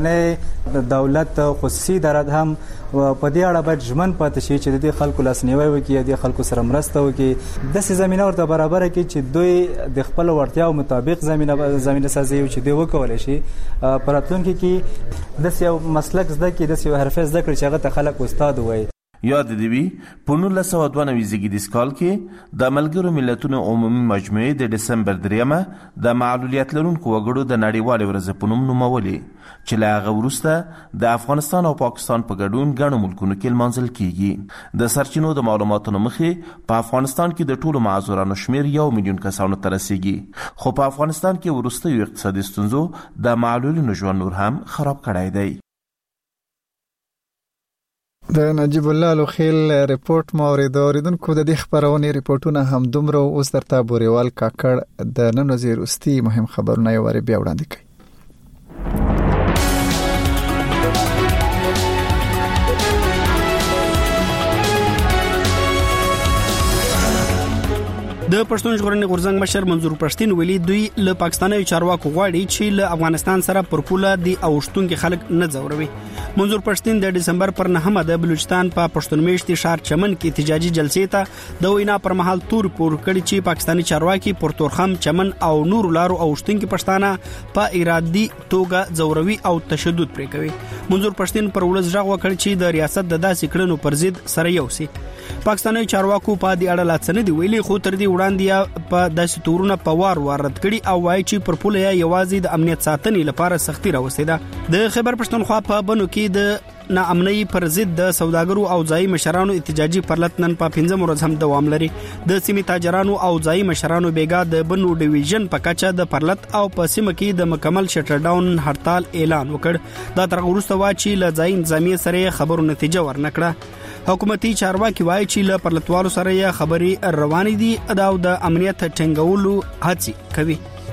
کورنۍ د دولت خصوصي ادارات هم په دې اړه باید ژمن پاتې شي چې د خلکو لاسنیوي وکړي د خلکو سره مرسته وکړي داسې زمينه ورته برابر کړي چې دوی د خپل وړتیاو مطابق زمينه زمينه سازي چې دوی وکولای شي په راتلونکي کې د یو مسلک زده کړي د یو حرفه زده کړي چې هغه ته خلک استاد وایي. یاد دی وی په نولس سوه دوه نوي زیږدیز کال کې د ملګرو ملتونو عمومي مجموعې د ډسمبر دریمه د معلولیت لرونکو وګړو د نړیوالې ورځې په نوم نومولې چې له هغه وروسته د افغانستان او پاکستان په ګډون ګڼو ملکونو کې لمانځل کیږي. د سرچینو د معلوماتو مخې په افغانستان کې د ټولو معذورانو شمیر یو میلیون کسانو ته رسیږي خو په افغانستان کې وروستیو اقتصادي ستونزو د معلولینو ژوند نور هم خراب کړی دی. د نجیب الله لوخیل ریپورت ما اوریدونکو د دې خبرونه ریپورتونه هم دومره اوس درته بوريوال کاکړ د نن وزیر اوستي مهم خبرونه یې وری بیا وړاندې کوي. د پښتون ژغورنې غورځنګ مشر منظور پښتين ویلي دوی له پاکستاني چارواکو غواړي چې له افغانستان سره پر پوله د اوشتونکو خلک نه ځوروي. منظور پښتين د دسمبر پر نهمه د بلوچستان په پښتون میشتي شهر چمن کې احتجاجي جلسې ته د وینا پر مهال تور پور کړی چې پاکستاني چارواکي پورتورخم چمن او نور لارو اوشتونکو پښتانه په ارادي توګه ځوروي او تشدد پرې کوي. منظور پښتين پر ولس ژغ وکړ چې د ریاست د داسې کړنو پر ضد سره یو سي. پاکستاني چارواکو په دې اړه لاڅنه دی ویلي خو تر دې وړاندې په داسې تورونه په وار وار رد کړي او وايي چې پر پوله یوازې د امنیت ساتنې لپاره سختي راوستي ده. د خیبر پښتونخوا په بنو کې د ناامنۍ پر ضد د سوداګرو او ځای مشرانو احتجاجي پرلط نن په پنځم ورځ هم دوام لري. د سیمې تاجرانو او ځای مشرانو بیګا د بنو ډیویژن په کچه د پرلط او په سیمه کې د مکمل شټر ډاون هړتال اعلان وکړ. دا تر وروسته واچي ل ځای انتظامی سره خبرو نتیجه ورنکړه. حکومتي چارواکي وایي چې له پرلطوالو سره یې خبري روانې دي او د امنیت ټینګولو هڅې کوي.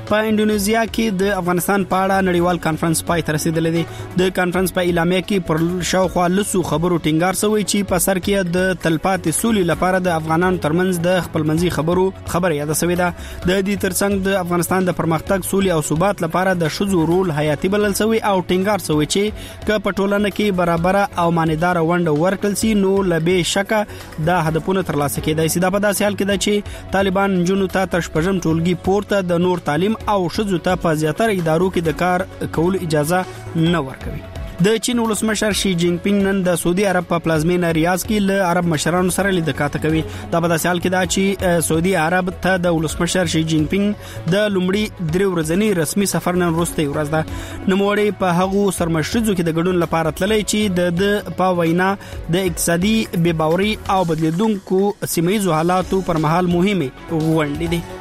په انډونیزیا کې د افغانستان په اړه نړیوال کانفرنس پای ته رسیدلی دی. د کانفرنس په اعلامیه کې پر شاوخوا لسو خبرو ټینګار شوی چې په سر کې د تلپاتې سولې لپاره د افغانانو ترمنځ د خپلمنځي خبرو خبره یاد شوې ده. د دې ترڅنګ د افغانستان د پرمختګ، سولې او ثبات لپاره د شذو رول حیاتي بلل شوی او ټینګار شوی چې که په ټولنه کې برابر او ماندار ونډه ورکړل شي نو لبه شکه د هدفونو ترلاسه کېدای شي. دا په داسې حال کې ده چې طالبان جنونو ته تر شپږم ټولګي پورته د نور تعلیم او شذو ته په زیاتره ادارو کې د کار کولو اجازه نه ورکوي. د چین ولسمشر شي جین پینګ نن د سعودي عرب په پلازمینه ریاض کې له عرب مشرانو سره لیدل کاته کوي. دا په داسې حال کې ده چې سعودي عرب ته د ولسمشر شي جین پینګ د لومړي درې ورځنی رسمي سفر نن وروسته ورځ ده. نوموړی په هغو سرمشرزو کې د ګډون لپاره تللی چې د په وینا د اقتصادي بې باوري او بدلیدونکو سیمه‌یزو حالاتو پر مهال مهمه ونډه دي.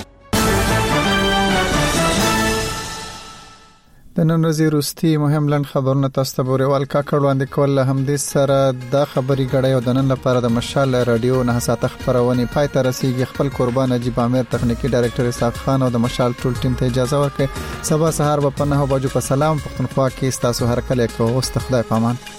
د نن ورځې وروستي مهم لنډ خبرونه تاسو ته ورول کاکړ وړاندې کول له همدې سره د خبري غړې او د نن لپاره د مشال رادیو نه ساته خبرونه پای ته رسیدي. خپل قربان نجیب عامر تخنیکی ډایرکټر اسحاق خان او د مشال ټول ټیم ته اجازه ورکړي. سبا سهار په نه بجو په سلام پښتونخوا کې تاسو هر کله کو واست خدای پامان.